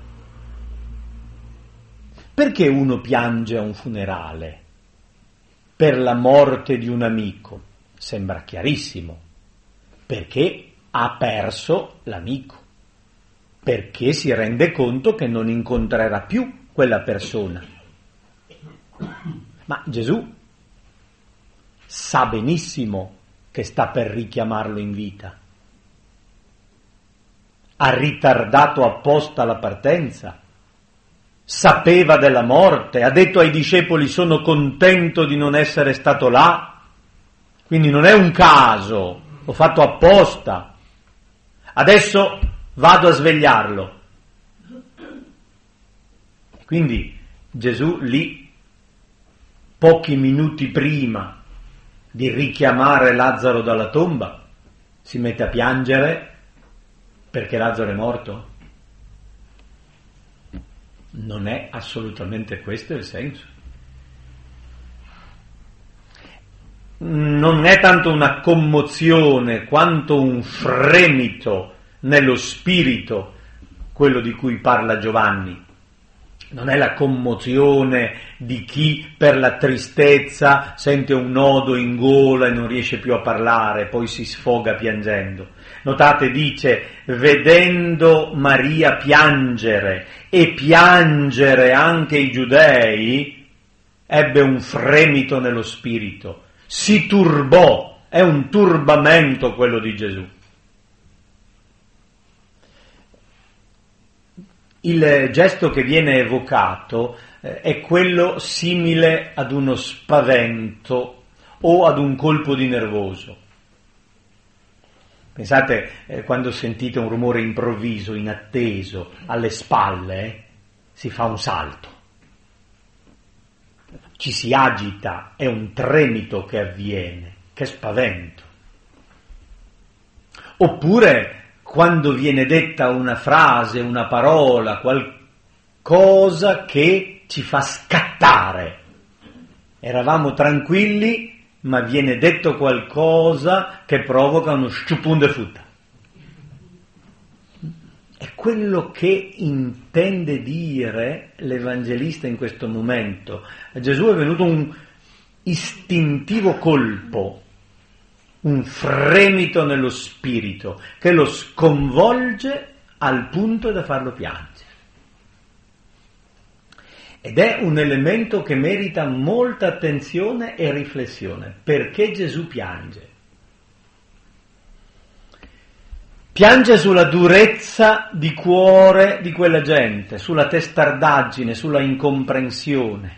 [SPEAKER 1] Perché uno piange a un funerale? Per la morte di un amico? Sembra chiarissimo. Perché ha perso l'amico. Perché si rende conto che non incontrerà più quella persona. Ma Gesù sa benissimo che sta per richiamarlo in vita. Ha ritardato apposta la partenza, sapeva della morte, ha detto ai discepoli sono contento di non essere stato là, quindi non è un caso, l'ho fatto apposta, adesso vado a svegliarlo. Quindi Gesù lì, pochi minuti prima di richiamare Lazzaro dalla tomba, si mette a piangere perché Lazzaro è morto. Non è assolutamente questo il senso. Non è tanto una commozione quanto un fremito nello spirito, quello di cui parla Giovanni. Non è la commozione di chi per la tristezza sente un nodo in gola e non riesce più a parlare, poi si sfoga piangendo. Notate, dice, vedendo Maria piangere e piangere anche i giudei, ebbe un fremito nello spirito, si turbò, è un turbamento quello di Gesù. Il gesto che viene evocato eh, è quello simile ad uno spavento o ad un colpo di nervoso. Pensate eh, quando sentite un rumore improvviso, inatteso, alle spalle, eh, si fa un salto, ci si agita, è un tremito che avviene, che spavento. Oppure quando viene detta una frase, una parola, qualcosa che ci fa scattare. Eravamo tranquilli, ma viene detto qualcosa che provoca uno sciupun de futta. È quello che intende dire l'Evangelista in questo momento. A Gesù è venuto un istintivo colpo, un fremito nello spirito che lo sconvolge al punto da farlo piangere. Ed è un elemento che merita molta attenzione e riflessione. Perché Gesù piange? Piange sulla durezza di cuore di quella gente, sulla testardaggine, sulla incomprensione.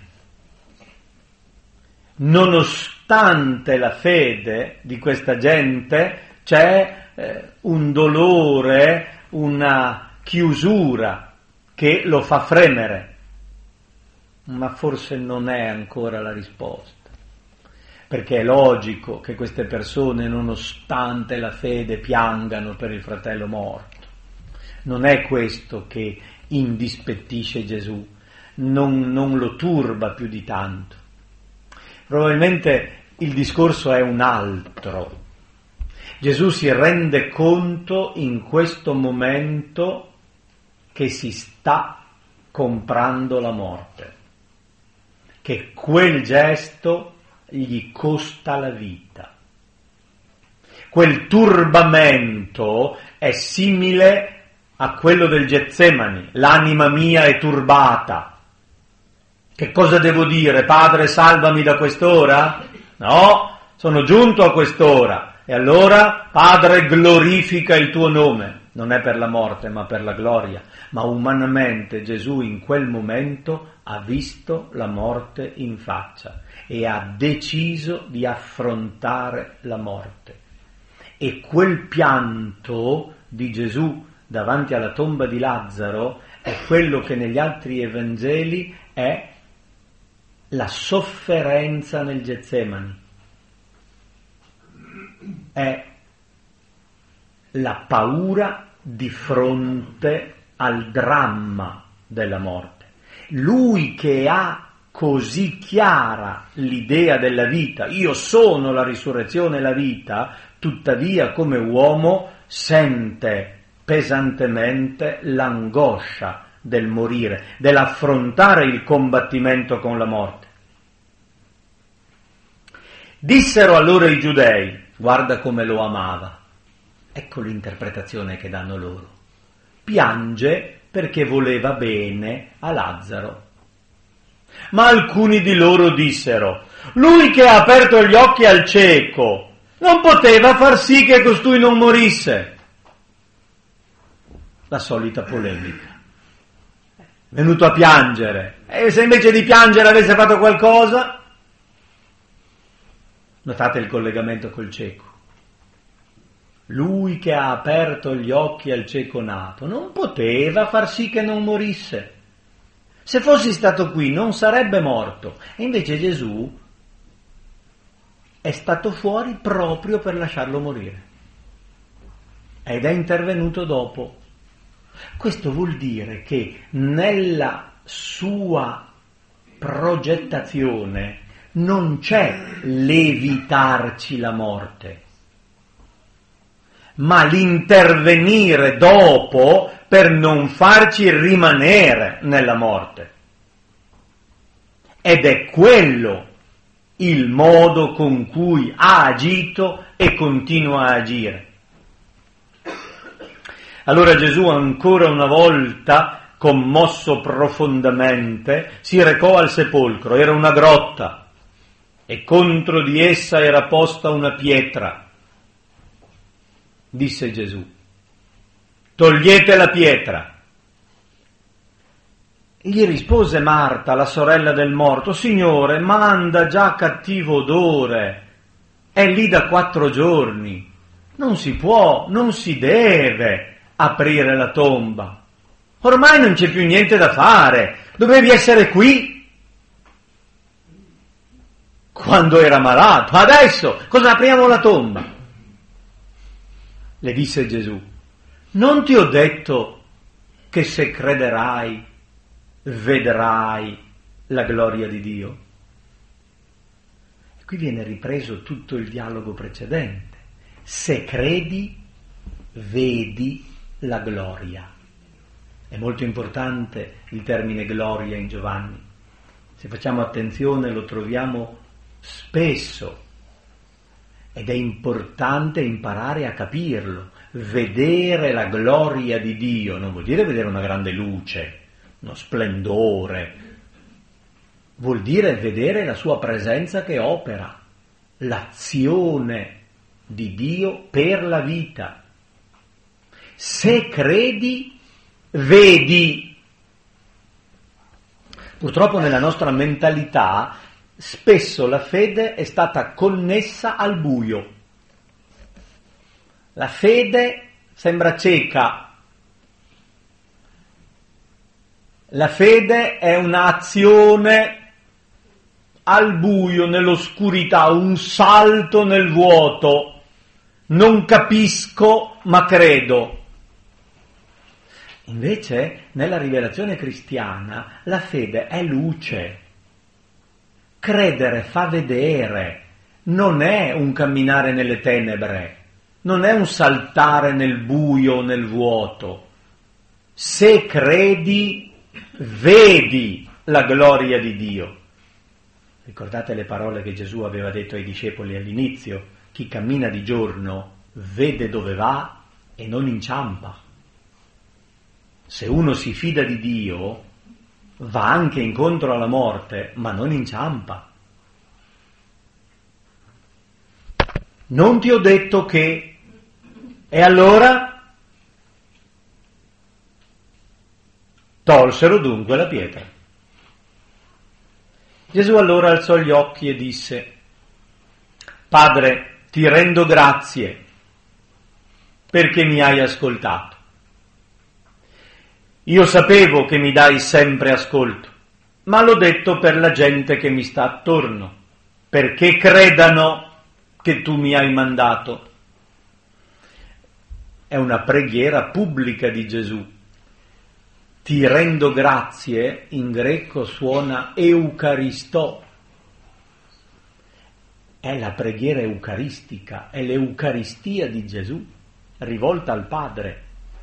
[SPEAKER 1] Nonostante la fede di questa gente, c'è eh, un dolore, una chiusura che lo fa fremere. Ma forse non è ancora la risposta, perché è logico che queste persone, nonostante la fede, piangano per il fratello morto. Non è questo che indispettisce Gesù, non, non lo turba più di tanto. Probabilmente il discorso è un altro. Gesù si rende conto in questo momento che si sta comprando la morte, che quel gesto gli costa la vita. Quel turbamento è simile a quello del Getsemani. L'anima mia è turbata. Che cosa devo dire? Padre, salvami da quest'ora? No, sono giunto a quest'ora. E allora, Padre, glorifica il tuo nome. Non è per la morte, ma per la gloria. Ma umanamente Gesù in quel momento ha visto la morte in faccia e ha deciso di affrontare la morte. E quel pianto di Gesù davanti alla tomba di Lazzaro è quello che negli altri Evangeli è la sofferenza nel Getsemani, è la paura di fronte al dramma della morte. Lui che ha così chiara l'idea della vita, io sono la risurrezione e la vita, tuttavia come uomo sente pesantemente l'angoscia del morire, dell'affrontare il combattimento con la morte. Dissero allora i giudei, guarda come lo amava. Ecco l'interpretazione che danno loro. Piange perché voleva bene a Lazzaro. Ma alcuni di loro dissero, lui che ha aperto gli occhi al cieco, non poteva far sì che costui non morisse. La solita polemica. Venuto a piangere. E se invece di piangere avesse fatto qualcosa? Notate il collegamento col cieco. Lui che ha aperto gli occhi al cieco nato non poteva far sì che non morisse. Se fossi stato qui non sarebbe morto. E invece Gesù è stato fuori proprio per lasciarlo morire. Ed è intervenuto dopo. Questo vuol dire che nella sua progettazione non c'è l'evitarci la morte, ma l'intervenire dopo per non farci rimanere nella morte. Ed è quello il modo con cui ha agito e continua a agire. Allora Gesù, ancora una volta, commosso profondamente, si recò al sepolcro. Era una grotta e contro di essa era posta una pietra. Disse Gesù: togliete la pietra. Gli rispose Marta, la sorella del morto: Signore, manda già cattivo odore, è lì da quattro giorni, non si può, non si deve aprire la tomba. Ormai non c'è più niente da fare, dovevi essere qui quando era malato, adesso cosa apriamo la tomba? Le disse Gesù: non ti ho detto che se crederai vedrai la gloria di Dio? E qui viene ripreso tutto il dialogo precedente. Se credi, vedi la gloria. È molto importante il termine gloria in Giovanni. Se facciamo attenzione lo troviamo spesso ed è importante imparare a capirlo. Vedere la gloria di Dio non vuol dire vedere una grande luce, uno splendore, vuol dire vedere la sua presenza che opera, l'azione di Dio per la vita. Se credi, vedi. Purtroppo nella nostra mentalità spesso la fede è stata connessa al buio. La fede sembra cieca. La fede è un'azione al buio, nell'oscurità, un salto nel vuoto. Non capisco, ma credo. Invece, nella rivelazione cristiana, la fede è luce. Credere fa vedere, non è un camminare nelle tenebre, non è un saltare nel buio o nel vuoto. Se credi, vedi la gloria di Dio. Ricordate le parole che Gesù aveva detto ai discepoli all'inizio? Chi cammina di giorno vede dove va e non inciampa. Se uno si fida di Dio, va anche incontro alla morte, ma non inciampa. Non ti ho detto che... E allora? Tolsero dunque la pietra. Gesù allora alzò gli occhi e disse: Padre, ti rendo grazie perché mi hai ascoltato. Io sapevo che mi dai sempre ascolto, ma l'ho detto per la gente che mi sta attorno, perché credano che tu mi hai mandato. È una preghiera pubblica di Gesù. Ti rendo grazie, in greco suona eucaristo. È la preghiera eucaristica, è l'eucaristia di Gesù, rivolta al Padre.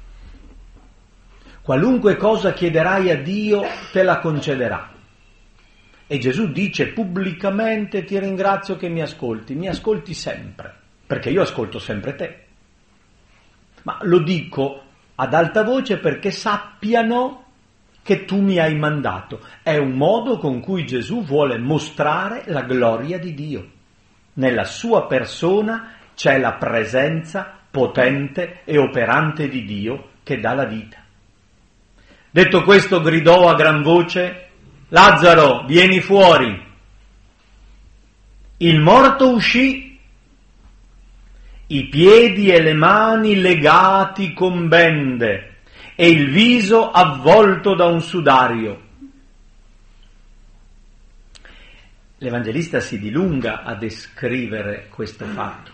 [SPEAKER 1] Qualunque cosa chiederai a Dio te la concederà. E Gesù dice pubblicamente: ti ringrazio che mi ascolti, mi ascolti sempre, perché io ascolto sempre te. Ma lo dico ad alta voce perché sappiano che tu mi hai mandato. È un modo con cui Gesù vuole mostrare la gloria di Dio, nella sua persona c'è la presenza potente e operante di Dio che dà la vita. Detto questo, gridò a gran voce: Lazzaro, vieni fuori. Il morto uscì, i piedi e le mani legati con bende e il viso avvolto da un sudario. L'Evangelista si dilunga a descrivere questo fatto.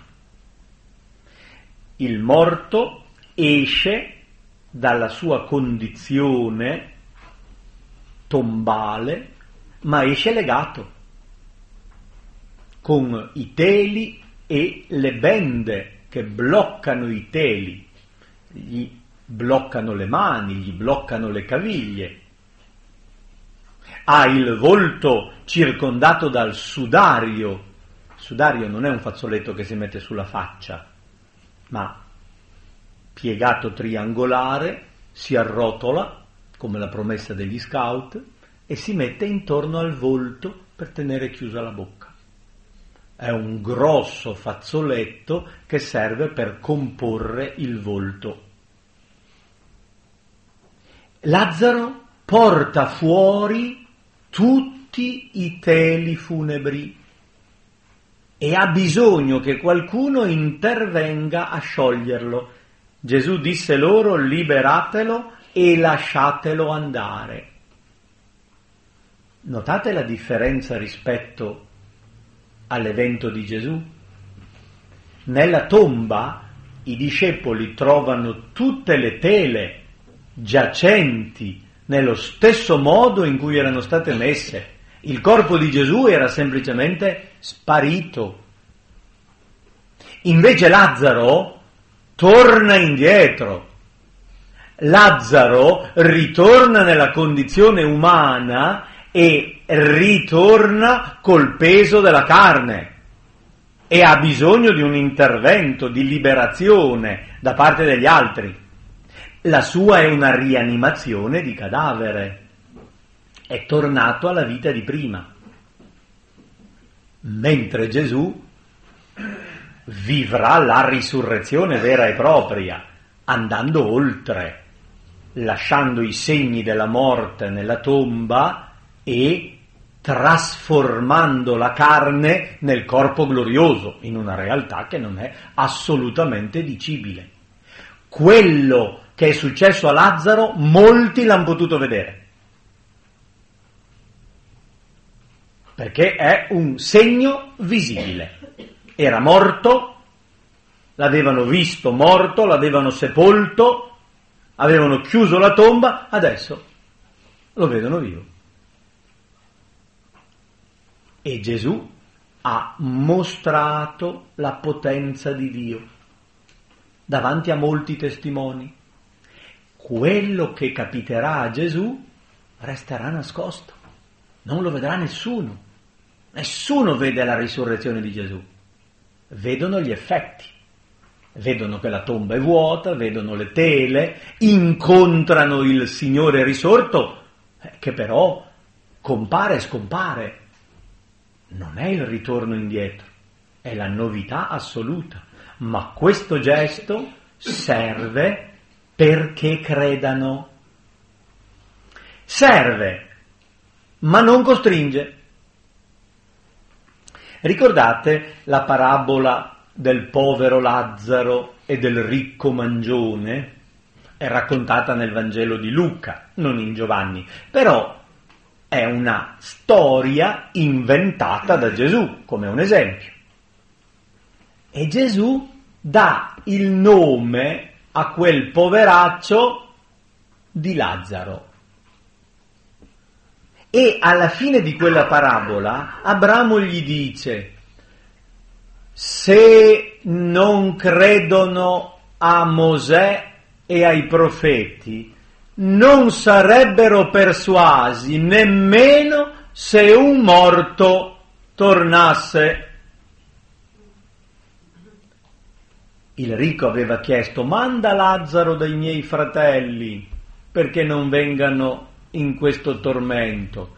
[SPEAKER 1] Il morto esce dalla sua condizione tombale, ma esce legato, con i teli e le bende che bloccano i teli, gli bloccano le mani, gli bloccano le caviglie. Ha il volto circondato dal sudario. Il sudario non è un fazzoletto che si mette sulla faccia, ma piegato triangolare, si arrotola, come la promessa degli scout, e si mette intorno al volto per tenere chiusa la bocca. È un grosso fazzoletto che serve per comporre il volto. Lazzaro porta fuori tutti i teli funebri e ha bisogno che qualcuno intervenga a scioglierlo. Gesù disse loro: liberatelo e lasciatelo andare. Notate la differenza rispetto all'evento di Gesù? Nella tomba i discepoli trovano tutte le tele giacenti nello stesso modo in cui erano state messe. Il corpo di Gesù era semplicemente sparito. Invece Lazzaro torna indietro. Lazzaro ritorna nella condizione umana e ritorna col peso della carne e ha bisogno di un intervento di liberazione da parte degli altri. La sua è una rianimazione di cadavere, è tornato alla vita di prima, mentre Gesù vivrà la risurrezione vera e propria, andando oltre, lasciando i segni della morte nella tomba e trasformando la carne nel corpo glorioso, in una realtà che non è assolutamente dicibile. Quello che è successo a Lazzaro, molti l'hanno potuto vedere, perché è un segno visibile. Era morto, l'avevano visto morto, l'avevano sepolto, avevano chiuso la tomba, adesso lo vedono vivo. E Gesù ha mostrato la potenza di Dio davanti a molti testimoni. Quello che capiterà a Gesù resterà nascosto, non lo vedrà nessuno. Nessuno vede la risurrezione di Gesù. Vedono gli effetti, vedono che la tomba è vuota, vedono le tele, incontrano il Signore risorto, che però compare e scompare. Non è il ritorno indietro, è la novità assoluta, ma questo gesto serve perché credano. Serve, ma non costringe. Ricordate la parabola del povero Lazzaro e del ricco mangione? È raccontata nel Vangelo di Luca, non in Giovanni, però è una storia inventata da Gesù, come un esempio. E Gesù dà il nome a quel poveraccio di Lazzaro. E alla fine di quella parabola Abramo gli dice: se non credono a Mosè e ai profeti, non sarebbero persuasi nemmeno se un morto tornasse. Il ricco aveva chiesto: manda Lazzaro dai miei fratelli perché non vengano in questo tormento.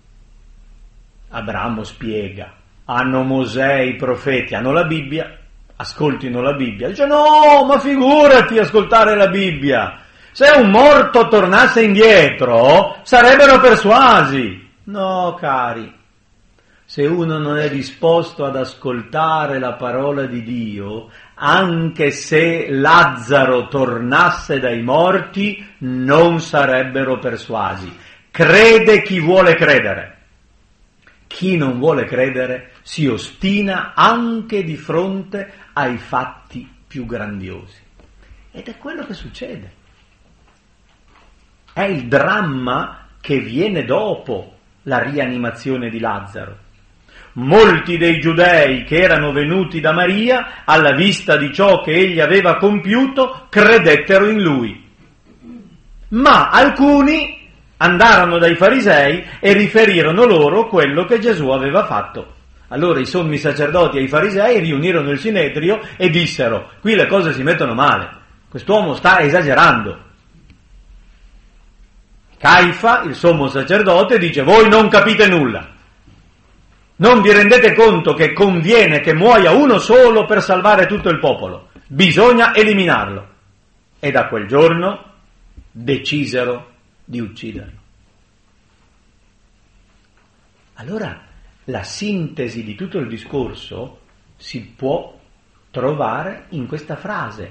[SPEAKER 1] Abramo spiega: hanno Mosè e i profeti, hanno la Bibbia, ascoltino la Bibbia. Dice no, ma figurati ascoltare la Bibbia. Se un morto tornasse indietro, sarebbero persuasi. No, cari, se uno non è disposto ad ascoltare la parola di Dio, anche se Lazzaro tornasse dai morti, non sarebbero persuasi. Crede chi vuole credere. Chi non vuole credere si ostina anche di fronte ai fatti più grandiosi. Ed è quello che succede. È il dramma che viene dopo la rianimazione di Lazzaro. Molti dei giudei che erano venuti da Maria, alla vista di ciò che egli aveva compiuto, credettero in lui. Ma alcuni andarono dai farisei e riferirono loro quello che Gesù aveva fatto. Allora i sommi sacerdoti e i farisei riunirono il Sinedrio e dissero: qui le cose si mettono male, quest'uomo sta esagerando. Caifa, il sommo sacerdote, dice: voi non capite nulla, non vi rendete conto che conviene che muoia uno solo per salvare tutto il popolo, bisogna eliminarlo. E da quel giorno decisero di ucciderlo. Allora la sintesi di tutto il discorso si può trovare in questa frase: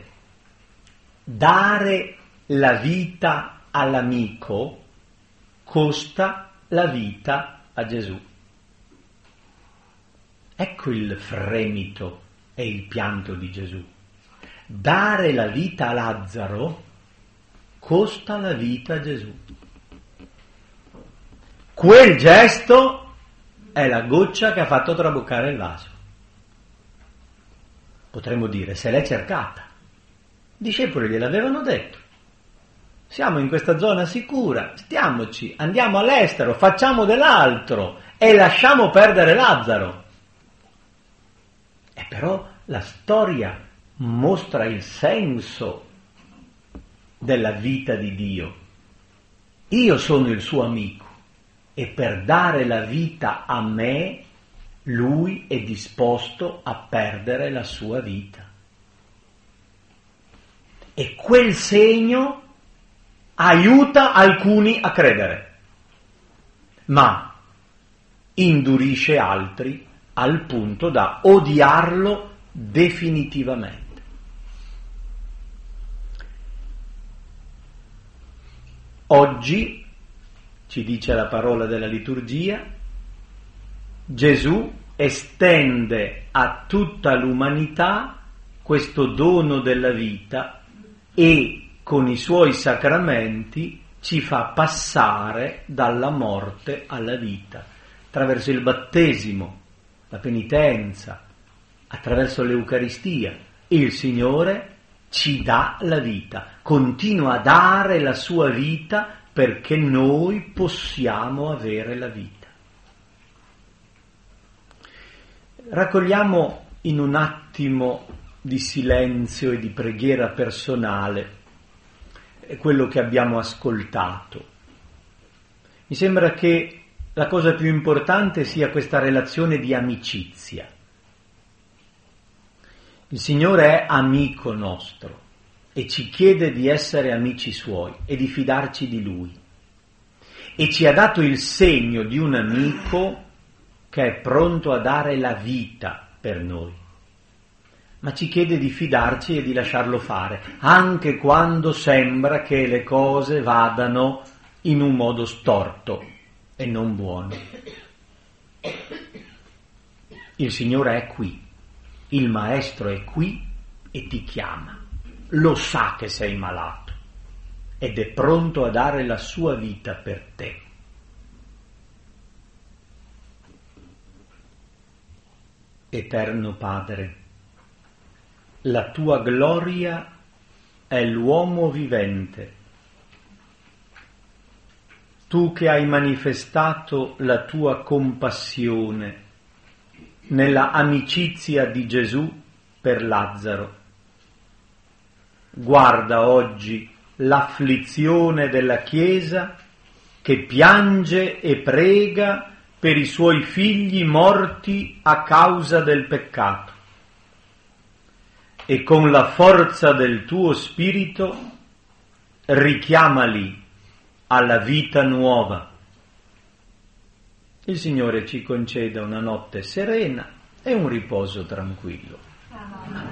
[SPEAKER 1] dare la vita all'amico costa la vita a Gesù. Ecco il fremito e il pianto di Gesù. Dare la vita a Lazzaro costa la vita a Gesù. Quel gesto è la goccia che ha fatto traboccare il vaso. Potremmo dire, se l'è cercata. I discepoli gliel'avevano detto: siamo in questa zona sicura, stiamoci, andiamo all'estero, facciamo dell'altro e lasciamo perdere Lazzaro. E però la storia mostra il senso della vita di Dio. Io sono il suo amico e per dare la vita a me lui è disposto a perdere la sua vita. E quel segno aiuta alcuni a credere, ma indurisce altri al punto da odiarlo definitivamente. Oggi, ci dice la parola della liturgia, Gesù estende a tutta l'umanità questo dono della vita e con i suoi sacramenti ci fa passare dalla morte alla vita, attraverso il battesimo, la penitenza, attraverso l'Eucaristia. Il Signore ci dà la vita, continua a dare la sua vita perché noi possiamo avere la vita. Raccogliamo in un attimo di silenzio e di preghiera personale quello che abbiamo ascoltato. Mi sembra che la cosa più importante sia questa relazione di amicizia. Il Signore è amico nostro e ci chiede di essere amici Suoi e di fidarci di Lui. E ci ha dato il segno di un amico che è pronto a dare la vita per noi. Ma ci chiede di fidarci e di lasciarlo fare, anche quando sembra che le cose vadano in un modo storto e non buono. Il Signore è qui, il Maestro è qui e ti chiama, lo sa che sei malato ed è pronto a dare la sua vita per te. Eterno Padre, la tua gloria è l'uomo vivente. Tu che hai manifestato la tua compassione nella amicizia di Gesù per Lazzaro, guarda oggi l'afflizione della Chiesa che piange e prega per i suoi figli morti a causa del peccato. e con la forza del tuo spirito richiamali alla vita nuova. Il Signore ci conceda una notte serena e un riposo tranquillo.